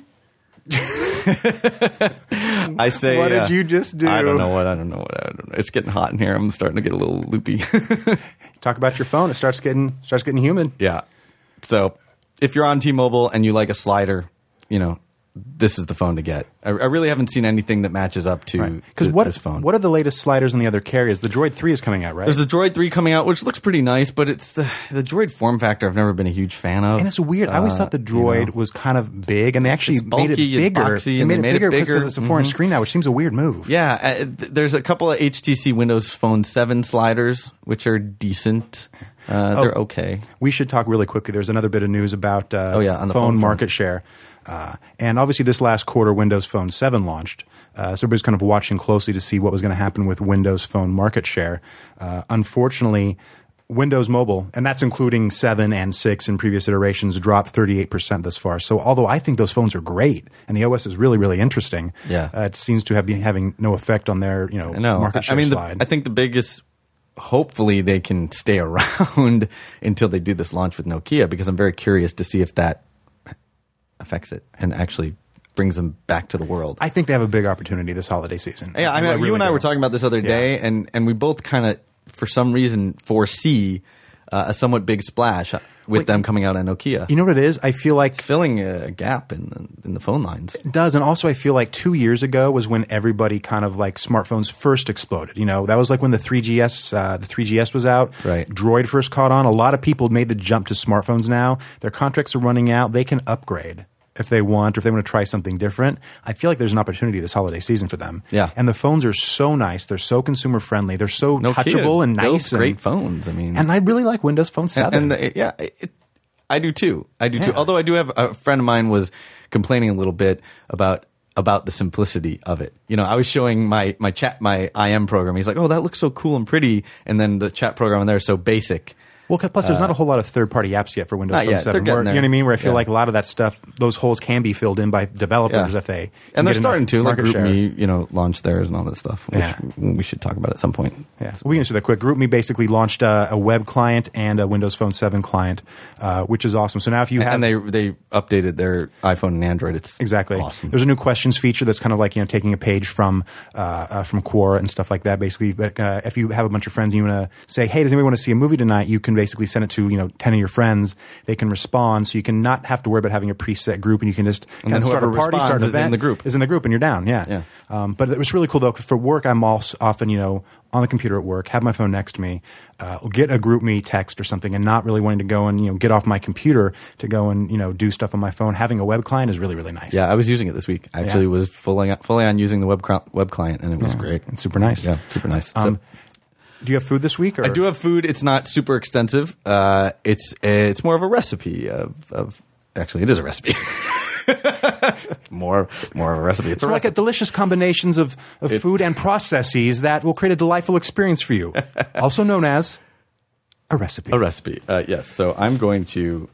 B: I say,
A: what did you just do?
B: I don't know. It's getting hot in here. I'm starting to get a little loopy.
A: Talk about your phone. It starts getting humid.
B: Yeah. So if you're on T-Mobile and you like a slider, this is the phone to get. I really haven't seen anything that matches up to this phone.
A: What are the latest sliders on the other carriers? The Droid 3 is coming out, right?
B: There's the Droid 3 coming out, which looks pretty nice, but it's the Droid form factor I've never been a huge fan of.
A: And it's weird. I always thought the Droid was kind of big, and they actually made it bigger.
B: Boxy,
A: they made it bigger because it's a 4-inch screen now, which seems a weird move.
B: Yeah. There's a couple of HTC Windows Phone 7 sliders, which are decent. They're okay.
A: We should talk really quickly. There's another bit of news about
B: on the
A: phone market share. And obviously this last quarter, Windows Phone 7 launched. So everybody's kind of watching closely to see what was going to happen with Windows Phone market share. Unfortunately, Windows Mobile, and that's including 7 and 6 in previous iterations, dropped 38% thus far. So although I think those phones are great and the OS is really, really interesting, it seems to have been having no effect on their market share slide.
B: I think the biggest... Hopefully they can stay around until they do this launch with Nokia, because I'm very curious to see if that affects it and actually brings them back to the world.
A: I think they have a big opportunity this holiday season.
B: Yeah, I mean, you and I were talking about this other day, and we both kind of, for some reason, foresee a somewhat big splash with them coming out on Nokia.
A: You know what it is? I feel like
B: it's filling a gap in the phone lines.
A: It does, and also I feel like 2 years ago was when everybody kind of like smartphones first exploded. That was like when the 3GS was out.
B: Right.
A: Droid first caught on. A lot of people made the jump to smartphones now. Their contracts are running out. They can upgrade if they want, or if they want to try something different. I feel like there's an opportunity this holiday season for them.
B: Yeah.
A: And the phones are so nice. They're so consumer friendly. They're so touchable and nice.
B: Great phones. I mean,
A: and I really like Windows Phone 7.
B: I do too. Although I do have a friend of mine was complaining a little bit about the simplicity of it. I was showing my IM program. He's like, "Oh, that looks so cool and pretty," and then the chat program in there is so basic.
A: Well, plus there's not a whole lot of third-party apps yet for Windows Phone 7.
B: They're getting there.
A: You know what I mean? Where I feel like a lot of that stuff, those holes can be filled in by developers if they
B: and they're starting to like
A: share.
B: GroupMe, launch theirs and all that stuff, which we should talk about at some point.
A: Yeah, so we can answer that quick. GroupMe basically launched a web client and a Windows Phone 7 client, which is awesome. So now if you have
B: and they updated their iPhone and Android, it's
A: exactly
B: awesome.
A: There's a new questions feature that's kind of like taking a page from Quora and stuff like that. Basically, if you have a bunch of friends and you want to say, "Hey, does anybody want to see a movie tonight?" You can basically send it to 10 of your friends. They can respond, so you can not have to worry about having a preset group, and you can just kind of start a party, start an event. Is in the group, and you're down. Yeah. But it was really cool though. For work, I'm also often on the computer at work, have my phone next to me, get a GroupMe text or something, and not really wanting to go and get off my computer to go and do stuff on my phone. Having a web client is really, really nice.
B: Yeah, I was using it this week. I actually was fully on using the web client, and it was great.
A: It's super nice.
B: Yeah, super nice.
A: Do you have food this week? Or?
B: I do have food. It's not super extensive. It's more of a recipe of actually, it is a recipe. more of a recipe. It's
A: like a delicious combinations of food and processes that will create a delightful experience for you. Also known as a recipe.
B: A recipe. Yes. So I'm going to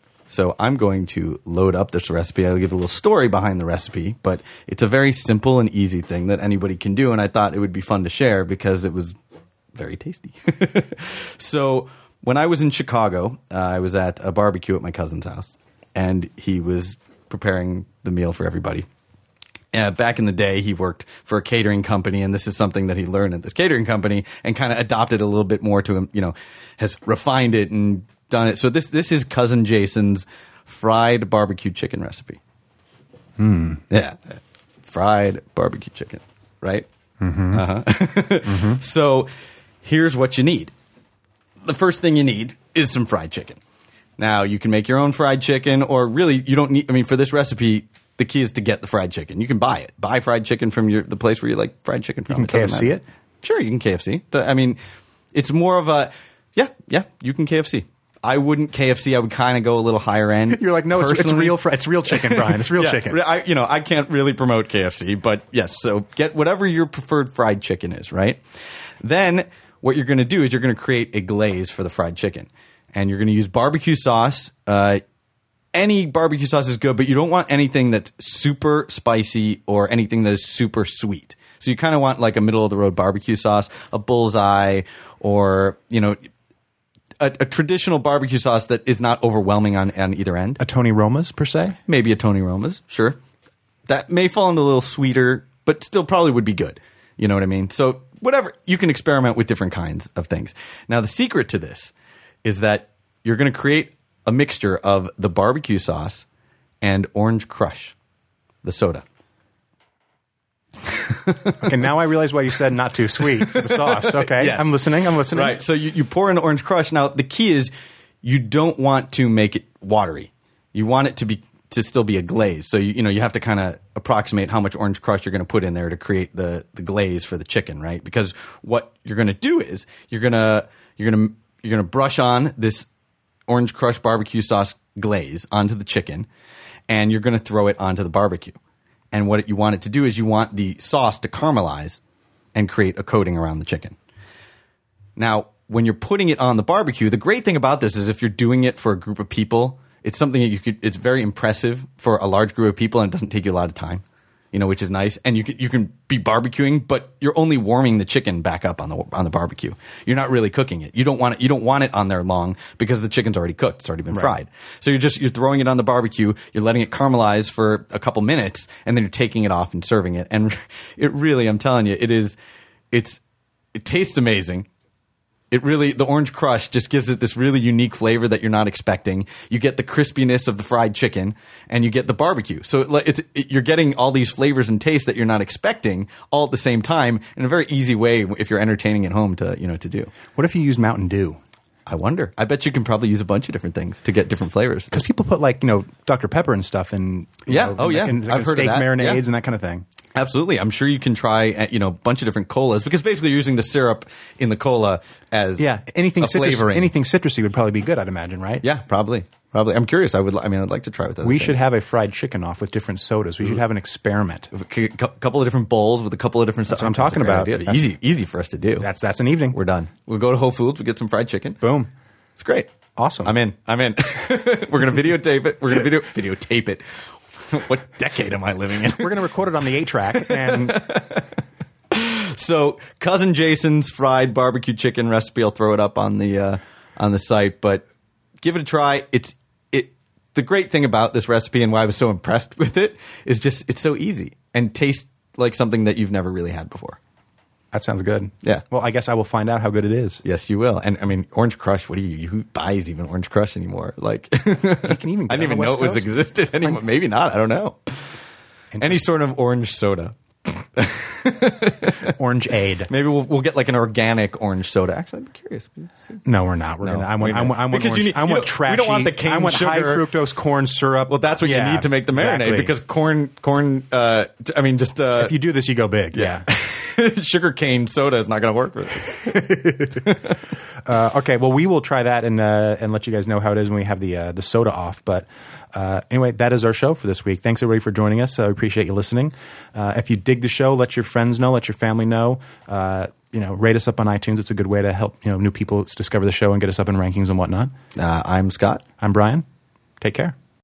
B: load up this recipe. I'll give a little story behind the recipe, but it's a very simple and easy thing that anybody can do, and I thought it would be fun to share because it was very tasty. So when I was in Chicago, I was at a barbecue at my cousin's house, and he was preparing the meal for everybody. Back in the day, he worked for a catering company, and this is something that he learned at this catering company and kind of adopted a little bit more to him, has refined it and done it. So this is Cousin Jason's fried barbecue chicken recipe. Yeah. Fried barbecue chicken, right? Mm-hmm. Uh-huh. So here's what you need. The first thing you need is some fried chicken. Now, you can make your own fried chicken, or really, you don't need, for this recipe, the key is to get the fried chicken. You can buy it. Buy fried chicken from the place where you like fried chicken from.
A: You can KFC it?
B: Sure, you can KFC. It's more of a, yeah, you can KFC. I wouldn't KFC. I would kind of go a little higher end.
A: You're like, no, it's real chicken, Brian. It's real chicken.
B: I can't really promote KFC, but yes. So get whatever your preferred fried chicken is, right? Then what you're going to do is you're going to create a glaze for the fried chicken, and you're going to use barbecue sauce. Any barbecue sauce is good, but you don't want anything that's super spicy or anything that is super sweet. So you kind of want like a middle of the road barbecue sauce, a Bullseye, or a traditional barbecue sauce that is not overwhelming on either end.
A: A Tony Roma's, per se?
B: Maybe a Tony Roma's, sure. That may fall into a little sweeter, but still probably would be good. You know what I mean? So whatever, you can experiment with different kinds of things. Now, the secret to this is that you're going to create a mixture of the barbecue sauce and Orange Crush, the soda.
A: Okay, now I realize why you said not too sweet for the sauce. Okay, yes. I'm listening.
B: Right, so you pour in Orange Crush. Now, the key is you don't want to make it watery. You want it to still be a glaze. So you have to kind of approximate how much Orange Crush you're going to put in there to create the glaze for the chicken, right? Because what you're going to do is you're going to brush on this Orange Crush barbecue sauce glaze onto the chicken, and you're going to throw it onto the barbecue. And what you want it to do is you want the sauce to caramelize and create a coating around the chicken. Now, when you're putting it on the barbecue, the great thing about this is if you're doing it for a group of people, it's something that it's very impressive for a large group of people, and it doesn't take you a lot of time, which is nice. And you can be barbecuing, but you're only warming the chicken back up on the barbecue. You're not really cooking it. You don't want it on there long because the chicken's already cooked. It's already been fried. So you're throwing it on the barbecue. You're letting it caramelize for a couple minutes, and then you're taking it off and serving it. And it really, I'm telling you, it tastes amazing. The Orange Crush just gives it this really unique flavor that you're not expecting. You get the crispiness of the fried chicken, and you get the barbecue. So you're getting all these flavors and tastes that you're not expecting all at the same time in a very easy way if you're entertaining at home to do.
A: What if you use Mountain Dew?
B: I wonder. I bet you can probably use a bunch of different things to get different flavors.
A: Because people put Dr. Pepper and stuff in.
B: I've heard
A: steak
B: of that.
A: marinades and that kind of thing.
B: Absolutely. I'm sure you can try, a bunch of different colas, because basically you're using the syrup in the cola as
A: anything
B: flavoring.
A: Anything citrusy would probably be good, I'd imagine, right?
B: Yeah, probably. I'm curious. I'd like to try with those.
A: We should have a fried chicken off with different sodas. We should have an experiment.
B: A couple of different bowls with a couple of different stuff.
A: That's what I'm talking about.
B: Easy for us to do.
A: That's an evening.
B: We're done. We'll go to Whole Foods. We'll get some fried chicken.
A: Boom.
B: It's great.
A: Awesome.
B: I'm in. We're going to videotape it. We're going to videotape it. What decade am I living in?
A: We're going to record it on the 8-track. And
B: so, Cousin Jason's fried barbecue chicken recipe. I'll throw it up on the site, but give it a try. The great thing about this recipe and why I was so impressed with it is just it's so easy and tastes like something that you've never really had before.
A: That sounds good.
B: Yeah.
A: Well, I guess I will find out how good it is.
B: Yes, you will. And Orange Crush. Who buys even Orange Crush anymore? Like,
A: you can even.
B: I didn't even know it was existed anymore. Maybe not. I don't know. Any sort of orange soda.
A: Orange Aid.
B: Maybe we'll get like an organic orange soda. Actually, I'm curious.
A: No, we're not. I want trashy.
B: We don't want the cane
A: I want
B: sugar.
A: high fructose corn syrup.
B: Well, that's what you need to make the marinade because corn. If
A: you do this, you go big. Yeah.
B: Sugar cane soda is not going to work for this.
A: Okay, well, we will try that and let you guys know how it is when we have the soda off. But anyway, that is our show for this week. Thanks everybody for joining us. I appreciate you listening. If you dig the show, let your friends know, let your family know. Rate us up on iTunes. It's a good way to help new people discover the show and get us up in rankings and whatnot.
B: I'm Scott.
A: I'm Brian. Take care.